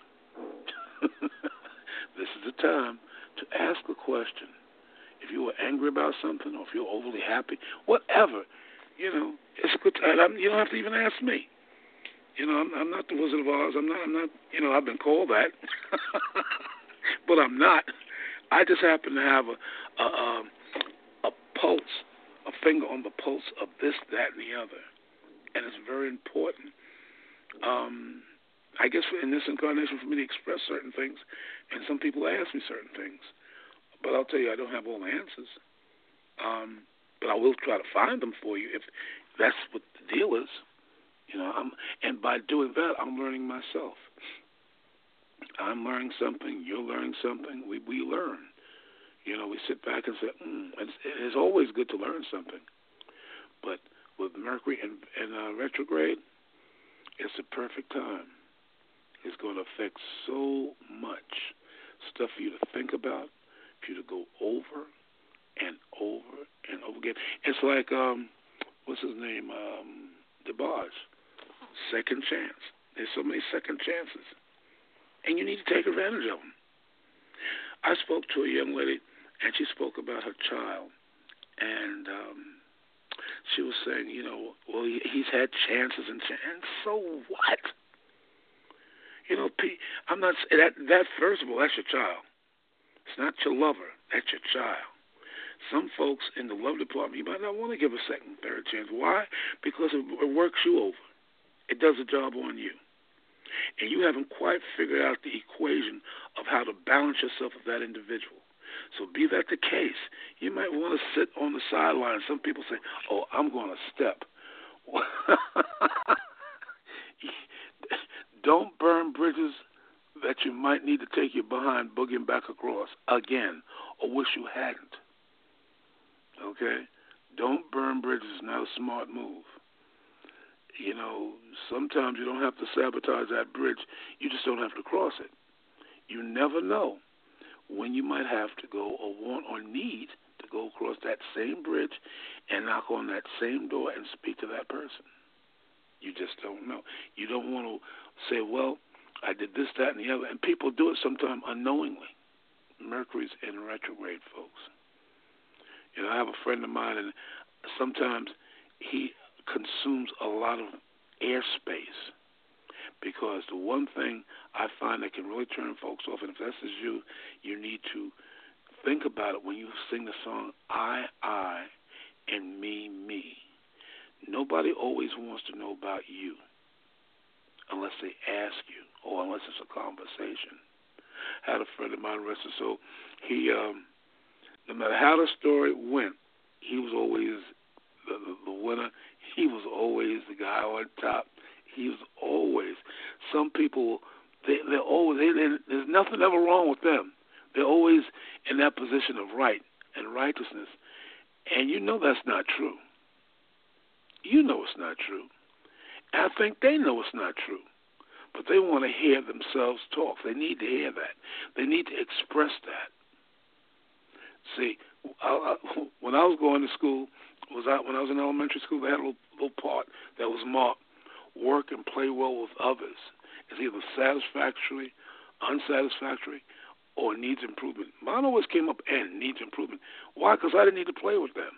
This is the time to ask a question. If you were angry about something, or if you're overly happy, whatever, you know, it's a good time. You don't have to even ask me. You know, I'm, I'm not the Wizard of Oz. I'm not. I'm not. You know, I've been called that, but I'm not. I just happen to have a a, a a pulse, a finger on the pulse of this, that, and the other, and it's very important. Um, I guess in this incarnation, for me to express certain things, and some people ask me certain things, but I'll tell you, I don't have all the answers. Um, but I will try to find them for you if that's what the deal is. You know, I'm, and by doing that, I'm learning myself. I'm learning something. You're learning something. We we learn. You know, we sit back and say, mm, it's, it's always good to learn something. But with Mercury in, in uh, retrograde, it's the perfect time. It's going to affect so much stuff for you to think about, for you to go over and over and over again. It's like, um, what's his name, um, DeBarge, second chance. There's so many second chances, and you need to take advantage of them. I spoke to a young lady, and she spoke about her child, and um, she was saying, you know, well, he, he's had chances and chances, and so what? You know, I'm not that. That first of all, that's your child. It's not your lover. That's your child. Some folks in the love department, you might not want to give a second, third chance. Why? Because it, it works you over. It does a job on you. And you haven't quite figured out the equation of how to balance yourself with that individual. So be that the case, you might want to sit on the sideline. Some people say, oh, I'm going to step. Don't burn bridges that you might need to take you behind boogieing back across again, or wish you hadn't. Okay? Don't burn bridges. It's not a smart move. You know, sometimes you don't have to sabotage that bridge. You just don't have to cross it. You never know when you might have to go or want or need to go across that same bridge and knock on that same door and speak to that person. You just don't know. You don't want to say, well, I did this, that, and the other. And people do it sometimes unknowingly. Mercury's in retrograde, folks. You know, I have a friend of mine, and sometimes he consumes a lot of airspace, because the one thing I find that can really turn folks off, and if that's you, you need to think about it when you sing the song I, I, and me, me. Nobody always wants to know about you unless they ask you or unless it's a conversation. I had a friend of mine, rest his soul. He, um, no matter how the story went, he was always the, the, the winner. He was always the guy on top. He was always. Some people, they, they're always, they, they, there's nothing ever wrong with them. They're always in that position of right and righteousness. And you know that's not true. You know it's not true. And I think they know it's not true. But they want to hear themselves talk. They need to hear that. They need to express that. See, I, I, when I was going to school, was I, when I was in elementary school, they had a little, little part that was marked, work and play well with others. It's either satisfactory, unsatisfactory, or needs improvement. Mine always came up and needs improvement. Why? Because I didn't need to play with them.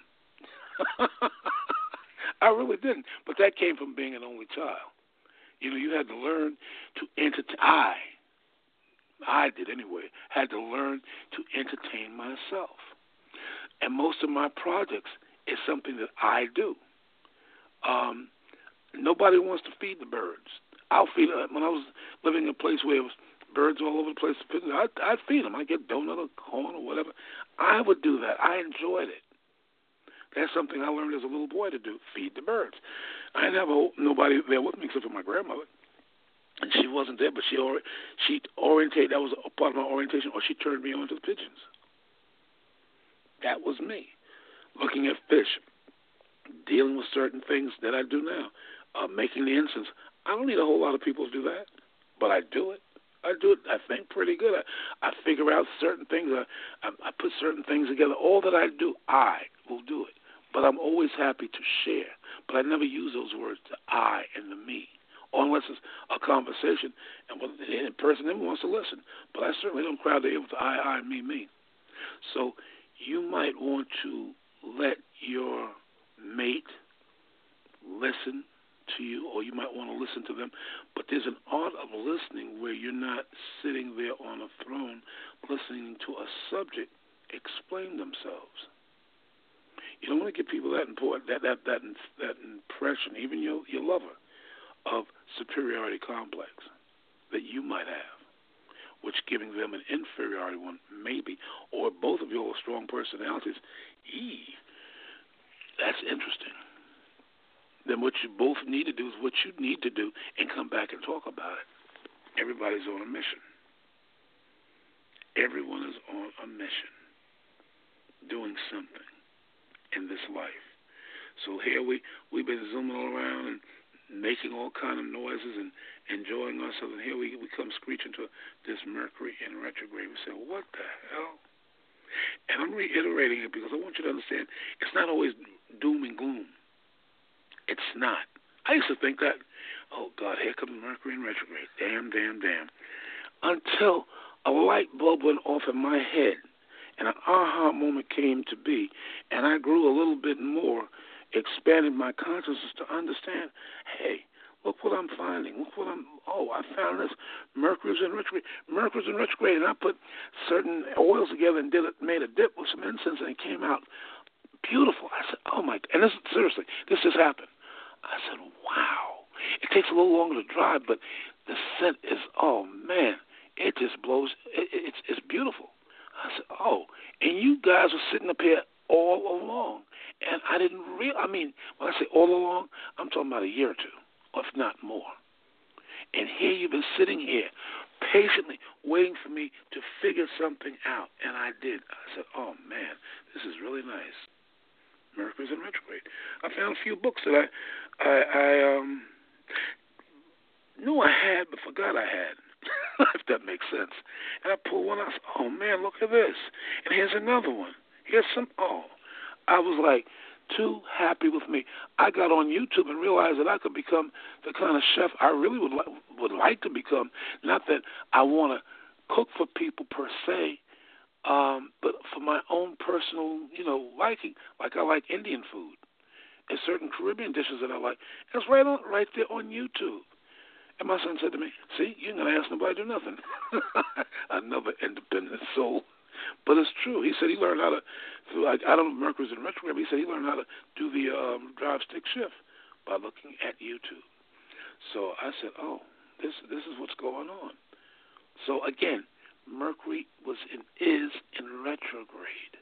I really didn't. But that came from being an only child. You know, you had to learn to entertain. I, I did anyway, had to learn to entertain myself. And most of my projects is something that I do. Um, nobody wants to feed the birds. I'll feed them. When I was living in a place where there was birds all over the place, I'd, I'd feed them. I'd get donut or corn or whatever. I would do that. I enjoyed it. That's something I learned as a little boy to do, feed the birds. I didn't have a, nobody there with me except for my grandmother. And she wasn't there, but she she orientated, that was a part of my orientation, or she turned me on to the pigeons. That was me. Looking at fish, dealing with certain things that I do now, uh, making the incense. I don't need a whole lot of people to do that, but I do it. I do it, I think, pretty good. I, I figure out certain things. I, I, I put certain things together. All that I do, I will do it. But I'm always happy to share. But I never use those words, the I and the me, or unless it's a conversation and the person then wants to listen. But I certainly don't crowd the air with the I, I, me, me. So you might want to let your mate listen to you, or you might want to listen to them, but there's an art of listening where you're not sitting there on a throne listening to a subject explain themselves. You don't want to give people that important, that that that that impression, even your your lover, of superiority complex that you might have, which giving them an inferiority one maybe, or both of your strong personalities. Ee, that's interesting. Then what you both need to do is what you need to do, and come back and talk about it. Everybody's on a mission. Everyone is on a mission, doing something in this life. So here we, we've been zooming all around and making all kind of noises and enjoying ourselves, and here we, we come screeching to this Mercury in retrograde. We say, what the hell? And I'm reiterating it because I want you to understand it's not always doom and gloom. It's not. I used to think that, oh, God, here comes Mercury in retrograde. Damn, damn, damn. Until a light bulb went off in my head and an aha moment came to be, and I grew a little bit more, expanded my consciousness to understand, hey, look what I'm finding. Look what I'm, oh, I found this. Mercury's in retrograde. Mercury's in retrograde. And I put certain oils together and did it, made a dip with some incense, and it came out beautiful. I said, oh, my, and this, seriously, this just happened. I said, wow. It takes a little longer to dry, but the scent is, oh, man, it just blows. It, it's, it's beautiful. I said, oh, and you guys were sitting up here all along, and I didn't real. I mean, when I say all along, I'm talking about a year or two, if not more. And here you've been sitting here patiently waiting for me to figure something out, and I did. I said, oh, man, this is really nice. Mercury's in retrograde. I found a few books that I, I, I um, knew I had but forgot I had, if that makes sense. And I pulled one out. I said, oh, man, look at this. And here's another one. Here's some, oh. I was like too happy with me. I got on YouTube and realized that I could become the kind of chef I really would, li- would like to become. Not that I want to cook for people per se, Um, but for my own personal, you know, liking, like I like Indian food and certain Caribbean dishes that I like. And it's right on, right there on YouTube. And my son said to me, see, you ain't going to ask nobody to do nothing. Another independent soul. But it's true. He said he learned how to, through, I, I don't know if Mercury's in retrograde, but he said he learned how to do the um, drive stick shift by looking at YouTube. So I said, oh, this this is what's going on. So again, Mercury was in, is in retrograde.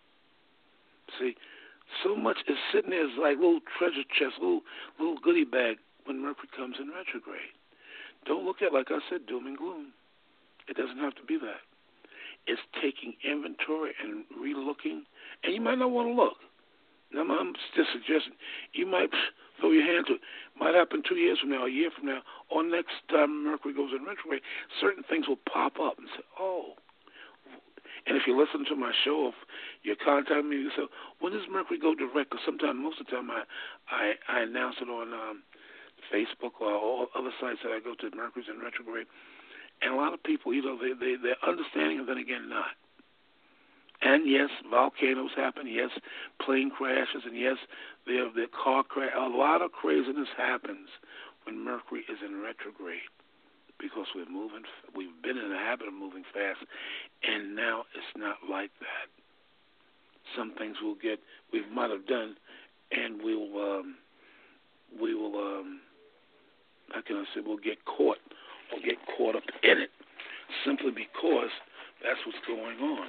See, so much is sitting there as like little treasure chest, little little goodie bag when Mercury comes in retrograde. Don't look at it, like I said, doom and gloom. It doesn't have to be that. It's taking inventory and re-looking, and you might not want to look. Now, I'm just suggesting you might throw your hand to it. Might happen two years from now, a year from now, or next time Mercury goes in retrograde, certain things will pop up and say, oh. And if you listen to my show, if you contact me, you say, when does Mercury go direct? Because sometimes, most of the time, I, I, I announce it on um, Facebook or all other sites that I go to, Mercury's in retrograde. And a lot of people, you know, they, they, they're understanding and then again not. And yes, volcanoes happen. Yes, plane crashes. And yes, there the car crash. A lot of craziness happens when Mercury is in retrograde because we're moving. We've been in the habit of moving fast, and now it's not like that. Some things we'll get, we might have done, and we'll um, we will. Um, how can I say? We'll get caught or get caught up in it simply because that's what's going on.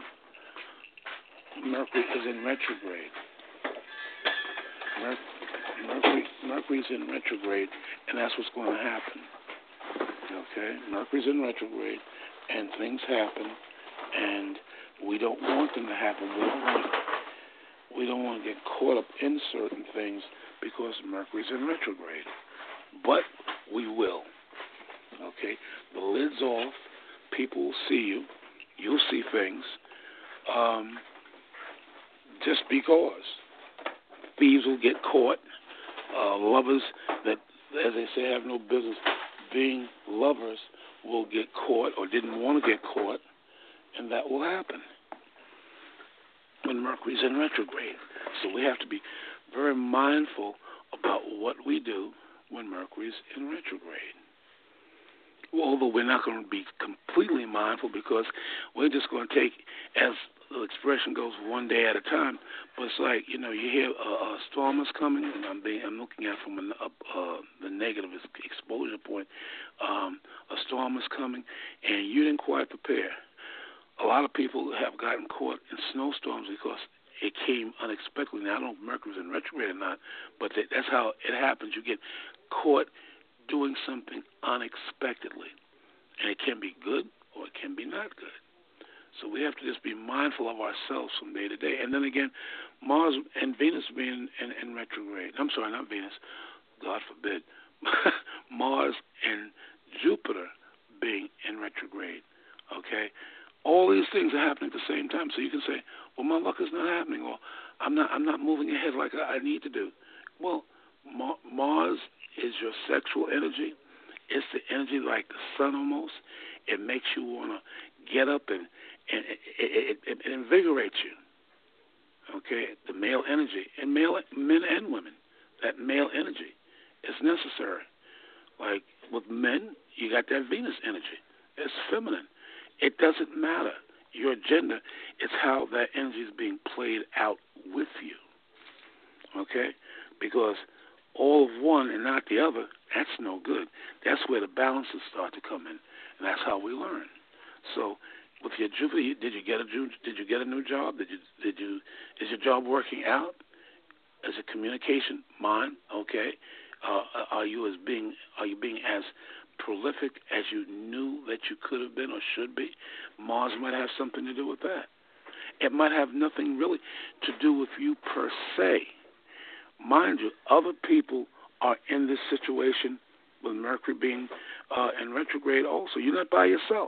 Mercury is in retrograde. Mer- Mercury, Mercury's in retrograde, and that's what's going to happen. Okay? Mercury's in retrograde, and things happen, and we don't want them to happen. We don't want, we don't want to get caught up in certain things because Mercury's in retrograde. But we will. Okay? The lid's off. People will see you. You'll see things. Um... Just because thieves will get caught, uh, lovers that, as they say, have no business being lovers will get caught or didn't want to get caught, and that will happen when Mercury's in retrograde. So we have to be very mindful about what we do, when Mercury's in retrograde. Well, although we're not going to be completely mindful because we're just going to take, as the expression goes, one day at a time. But it's like, you know, you hear a, a storm is coming, and I'm being, I'm looking at it from a, uh, the negative exposure point. Um, a storm is coming, and you didn't quite prepare. A lot of people have gotten caught in snowstorms because it came unexpectedly. Now, I don't know if Mercury's in retrograde or not, but that's how it happens. You get caught doing something unexpectedly, and it can be good or it can be not good. So we have to just be mindful of ourselves from day to day. And then again, Mars and Venus being in, in retrograde. I'm sorry, not Venus. God forbid. Mars and Jupiter being in retrograde. Okay? All these things are happening at the same time. So you can say, well, my luck is not happening, or I'm not I'm not moving ahead like I need to do. Well, Ma- Mars is your sexual energy. It's the energy like the sun almost. It makes you want to get up and, and it, it, it, it invigorates you. Okay, the male energy, and male men and women, that male energy is necessary. Like with men, you got that Venus energy. It's feminine. It doesn't matter your gender. It's how that energy is being played out with you. Okay, because all of one and not the other, that's no good. That's where the balances start to come in, and that's how we learn. So, with your Jupiter, did you get a did you get a new job? Did you did you is your job working out? Is it communication? Mine, okay. Uh, are you as being are you being as prolific as you knew that you could have been or should be? Mars might have something to do with that. It might have nothing really to do with you per se. Mind you, other people are in this situation with Mercury being uh, in retrograde also. You're not by yourself.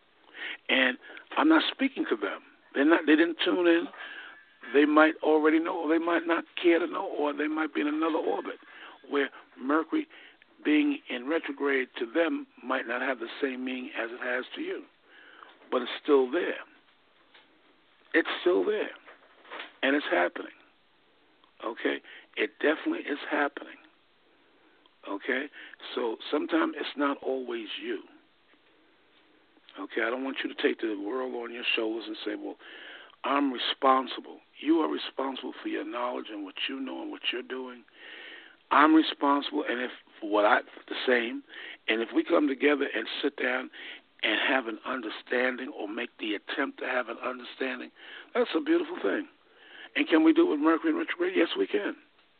And I'm not speaking to them. They're not. They didn't tune in. They might already know, or they might not care to know, or they might be in another orbit where Mercury being in retrograde to them might not have the same meaning as it has to you. But it's still there. It's still there. And it's happening. Okay? It definitely is happening. Okay? So sometimes it's not always you. Okay? I don't want you to take the world on your shoulders and say, well, I'm responsible. You are responsible for your knowledge and what you know and what you're doing. I'm responsible, and if for what I the same, and if we come together and sit down and have an understanding or make the attempt to have an understanding, that's a beautiful thing. And can we do it with Mercury in retrograde? Yes, we can.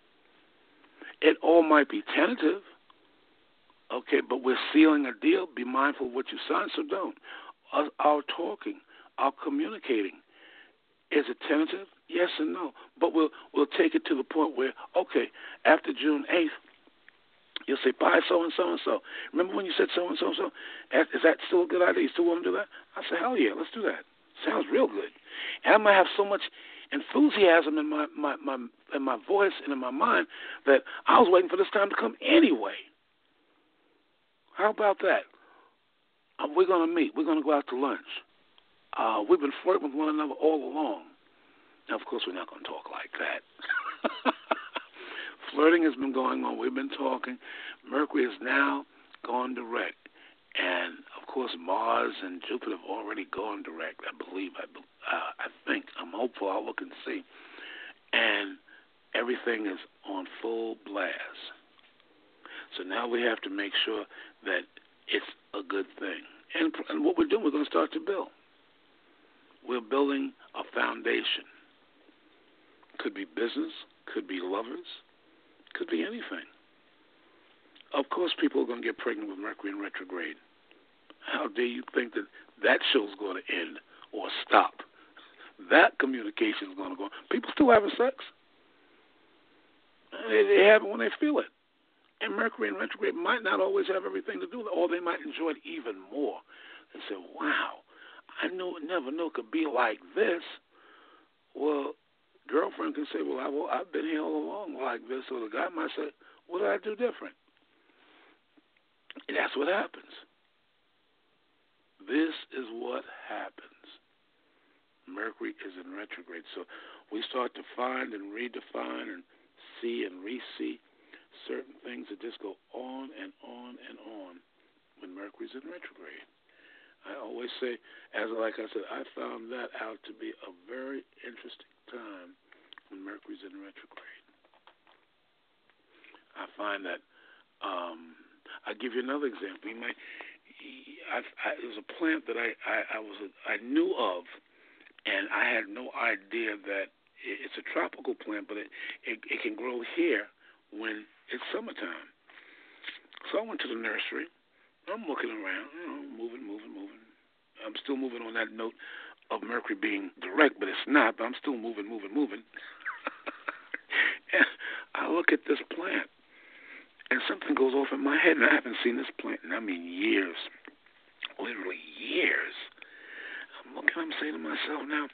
It all might be tentative, okay, but we're sealing a deal. Be mindful of what you sign, so don't. Our, our talking, our communicating, is it tentative? Yes and no. But we'll we'll take it to the point where, okay, after June eighth, you'll say, bye, so-and-so and so. Remember when you said so-and-so and so? Is that still a good idea? You still want to do that? I say, hell yeah, let's do that. Sounds real good. And I might have so much enthusiasm in my, my, my, in my voice and in my mind that I was waiting for this time to come anyway. How about that? Uh, we're going to meet. We're going to go out to lunch. Uh, we've been flirting with one another all along. Now, of course, we're not going to talk like that. Flirting has been going on. We've been talking. Mercury is now gone direct. And, of course, Mars and Jupiter have already gone direct, I believe. I, uh, I think. I'm hopeful. I'll look and see. And everything is on full blast. So now we have to make sure that it's a good thing. And, and what we're doing, we're going to start to build. We're building a foundation. Could be business, could be lovers, could be anything. Of course, people are going to get pregnant with Mercury in retrograde. How dare you think that that show's going to end or stop? That communication is going to go on. People still having sex. They, they have it when they feel it. And Mercury in retrograde might not always have everything to do with it, or they might enjoy it even more. They say, wow, I knew, never knew it could be like this. Well, girlfriend can say, well, I, well, I've been here all along like this. So the guy might say, what did I do different? And that's what happens. This is what happens. Mercury is in retrograde. So we start to find and redefine and see and re-see certain things that just go on and on and on when Mercury's in retrograde. I always say, as like I said, I found that out to be a very interesting time when Mercury's in retrograde. I find that, um, I'll give you another example. You might, I, I, it was a plant that I, I, I was I knew of, and I had no idea that it, it's a tropical plant, but it, it, it can grow here when it's summertime. So I went to the nursery. I'm looking around, you know, moving, moving, moving. I'm still moving on that note of Mercury being direct, but it's not, but I'm still moving, moving, moving. And I look at this plant, and something goes off in my head, and I haven't seen this plant in, I mean, years, literally years. I'm looking, I'm saying to myself now,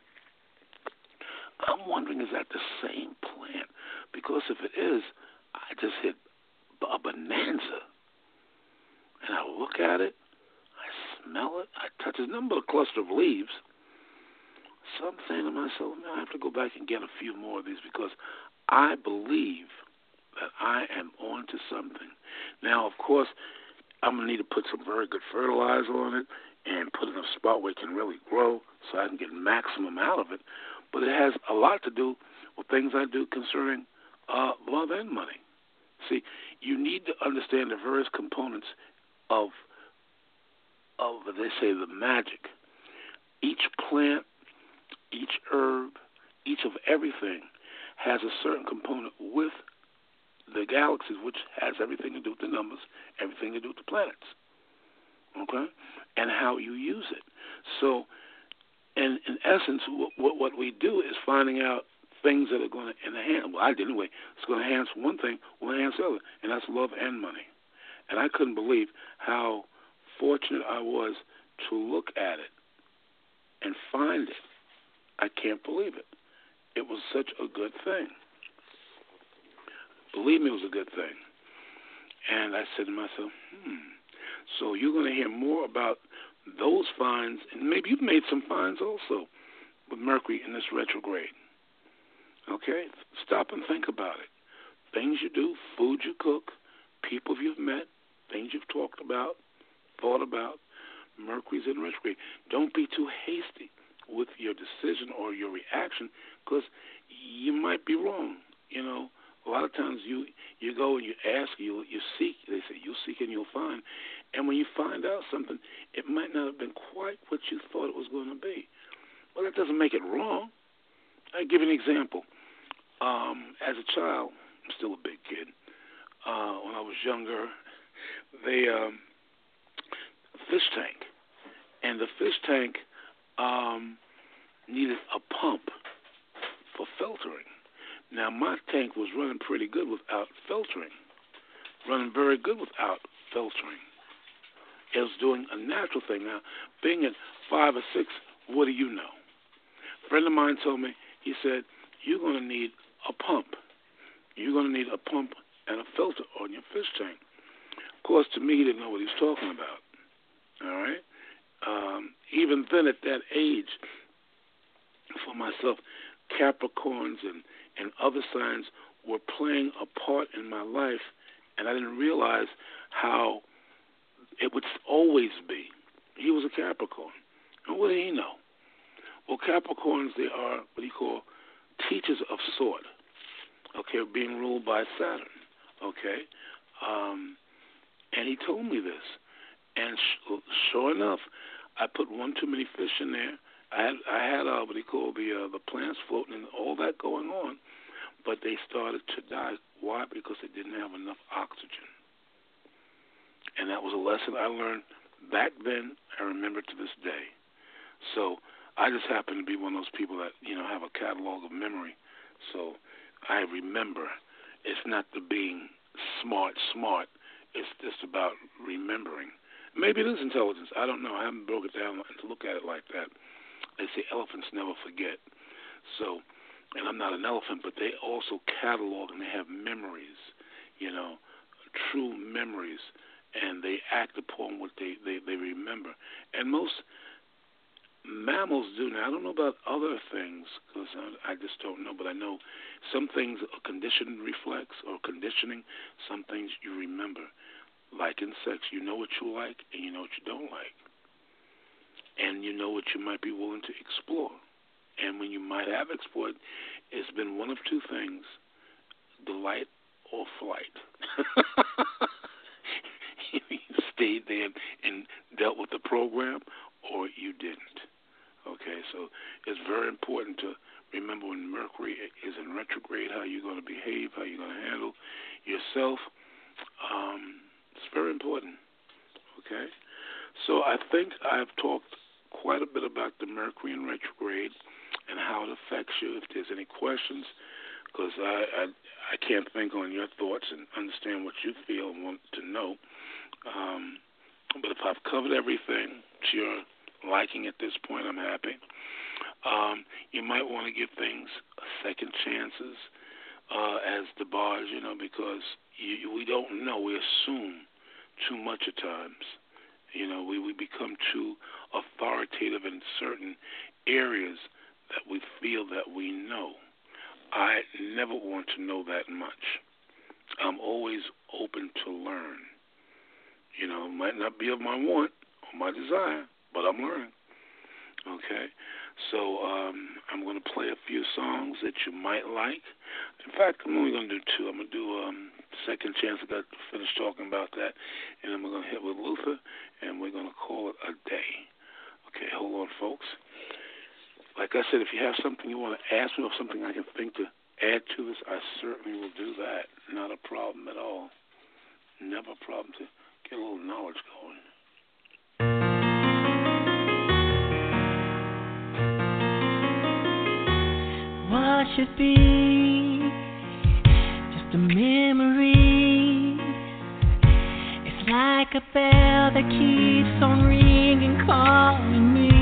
I'm wondering, is that the same plant? Because if it is, I just hit a bonanza. And I look at it, I smell it, I touch it. It's nothing but a cluster of leaves. So I'm saying to myself, man, I have to go back and get a few more of these because I believe that I am on to something. Now, of course, I'm going to need to put some very good fertilizer on it and put it in a spot where it can really grow so I can get maximum out of it. But it has a lot to do with things I do concerning uh, love and money. See, you need to understand the various components of, of they say, the magic. Each plant, each herb, each of everything has a certain component with the galaxies, which has everything to do with the numbers, everything to do with the planets, okay, and how you use it. So, in, in essence, what, what we do is finding out things that are going to enhance. Well, I did anyway. It's going to enhance one thing, will enhance the other, and that's love and money. And I couldn't believe how fortunate I was to look at it and find it. I can't believe it. It was such a good thing. Believe me, it was a good thing. And I said to myself, hmm, so you're going to hear more about those finds, and maybe you've made some finds also with Mercury in this retrograde. Okay? Stop and think about it. Things you do, food you cook, people you've met, things you've talked about, thought about. Mercury's in retrograde. Don't be too hasty with your decision or your reaction because you might be wrong. You know, a lot of times you, you go and you ask, you you seek. They say you'll seek and you'll find. And when you find out something, it might not have been quite what you thought it was going to be. Well, that doesn't make it wrong. I'll give you an example. Um, as a child, I'm still a big kid. Uh, when I was younger, they um, fish tank, and the fish tank um, needed a pump for filtering. Now, my tank was running pretty good without filtering, running very good without filtering. It was doing a natural thing. Now, being at five or six, what do you know? A friend of mine told me, he said, you're going to need a pump. You're going to need a pump and a filter on your fish tank. Of course, to me, he didn't know what he was talking about. All right? Um, even then, at that age, for myself, Capricorns and, and other signs were playing a part in my life, and I didn't realize how it would always be. He was a Capricorn. And what did he know? Well, Capricorns, they are what you call teachers of sort, okay, being ruled by Saturn, okay? Um, and he told me this. And sh- sure enough, I put one too many fish in there. I had, I had uh, what he called the uh, the plants floating and all that going on, but they started to die. Why? Because they didn't have enough oxygen. And that was a lesson I learned back then. I remember to this day. So I just happen to be one of those people that, you know, have a catalog of memory. So I remember. It's not the being smart, smart. It's just about remembering. Maybe it is intelligence. I don't know. I haven't broke it down to look at it like that. They say elephants never forget. So, and I'm not an elephant, but they also catalog and they have memories, you know, true memories, and they act upon what they, they, they remember. And most mammals do. Now, I don't know about other things because I, I just don't know, but I know some things are conditioned reflex or conditioning. Some things you remember. Like in sex, you know what you like and you know what you don't like. And you know what you might be willing to explore. And when you might have explored, it's been one of two things, delight or flight. You stayed there and dealt with the program, or you didn't. Okay, so it's very important to remember when Mercury is in retrograde, how you're going to behave, how you're going to handle yourself. Um, it's very important. Okay, so I think I've talked quite a bit about the Mercury in retrograde and how it affects you. If there's any questions, because I, I I can't think on your thoughts and understand what you feel and want to know. Um, but if I've covered everything to your liking at this point, I'm happy. Um, you might want to give things second chances uh, as the bars, you know, because you, we don't know. We assume too much at times. You know, we, we become too authoritative in certain areas that we feel that we know. I never want to know that much. I'm always open to learn. You know, it might not be of my want or my desire, but I'm learning. Okay? So um, I'm going to play a few songs that you might like. In fact, I'm only going to do two. I'm going to do um, Second Chance. I got to finish talking about that. And then we're going to hit with Luther, and we're going to call it a day. Okay, hold on, folks. Like I said, if you have something you want to ask me or something I can think to add to this, I certainly will do that. Not a problem at all. Never a problem to get a little knowledge going. What should be just a memory? It's like a bell that keeps on ringing, calling me.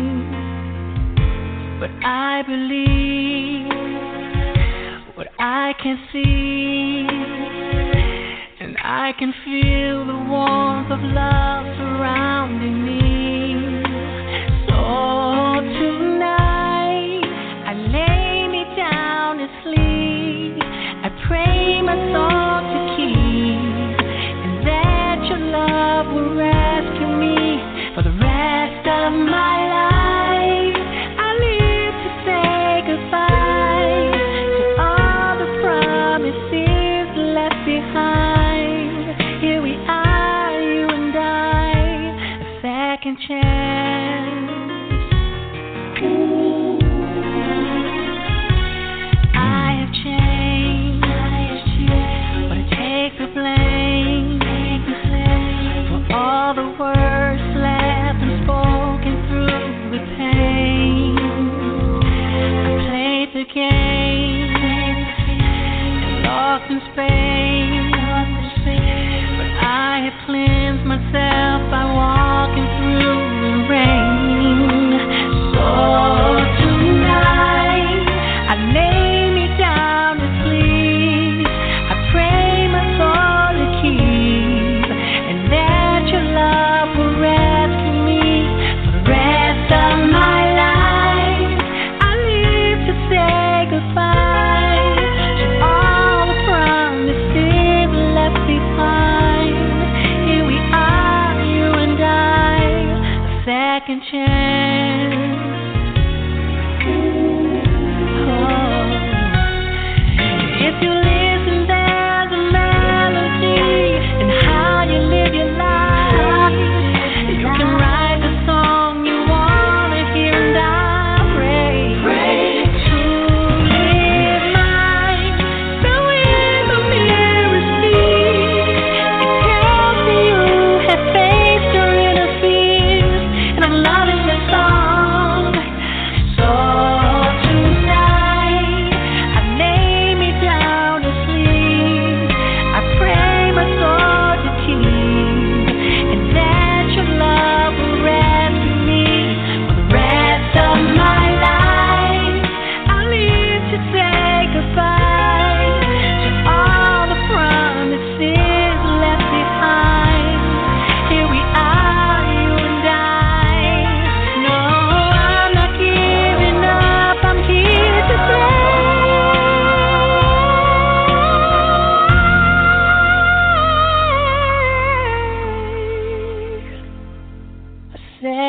But I believe what I can see, and I can feel the warmth of love surrounding me. So tonight I lay me down to sleep. I pray my soul to keep, and that your love will rescue me for the rest of my life. Myself by walking through the rain.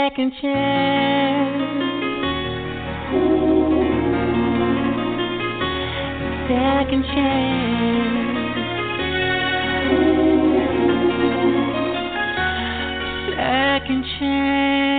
second chance, second chance, second chance.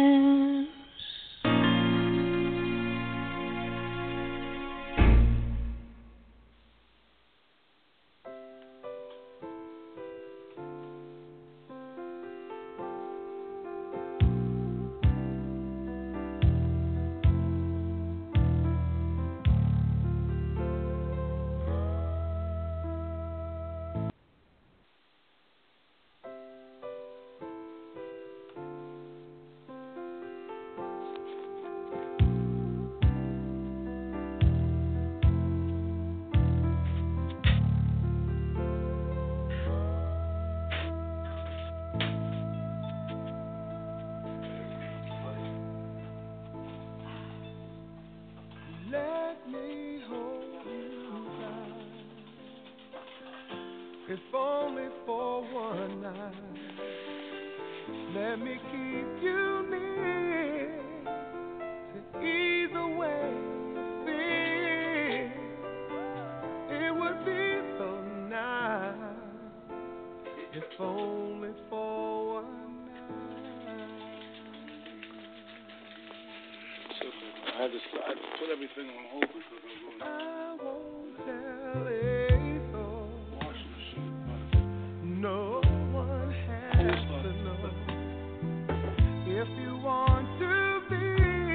If only for one night, let me keep you near to ease away fear. It would be so nice if only for one night. I had to, I had to put everything on hold because I was going to... I won't tell it. No one has to know. If you want to be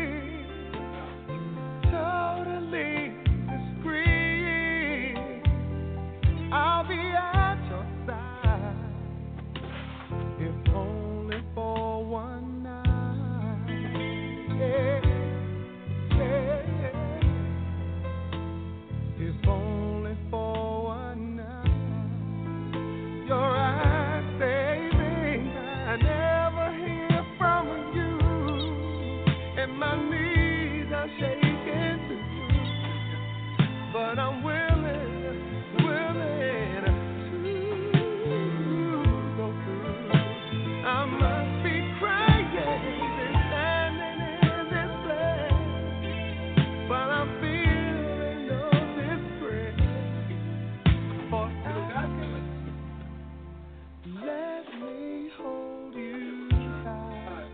totally discreet, I'll be at your side, if only for one night. Yeah, yeah. If only for one night. Your eyes say things I never hear from you, and my knees are shaking too. But I'm willing, willing to go through. I must be crying, standing in this place, but I'm feeling no disgrace. For I let me hold you tight,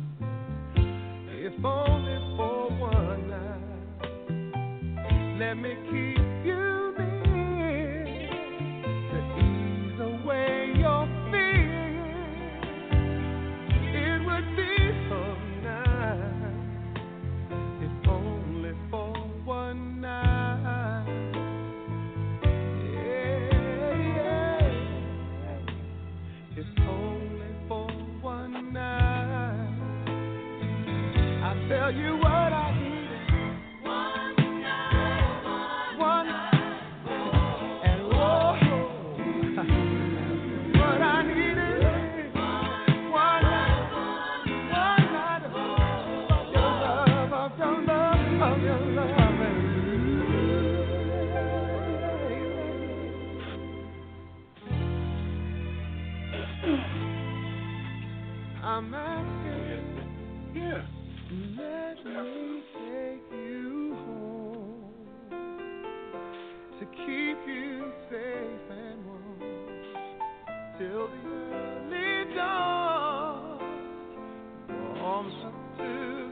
if only for one night. Let me keep you near to ease away your fear. It would be so nice if only for one night. It's only for one night. I tell you what I need. One night, one night, and oh, what I need is one night, one night of your love, of your love, of your love. I'm asking, yeah. Let me take you home to keep you safe and warm till the early dawn warms up to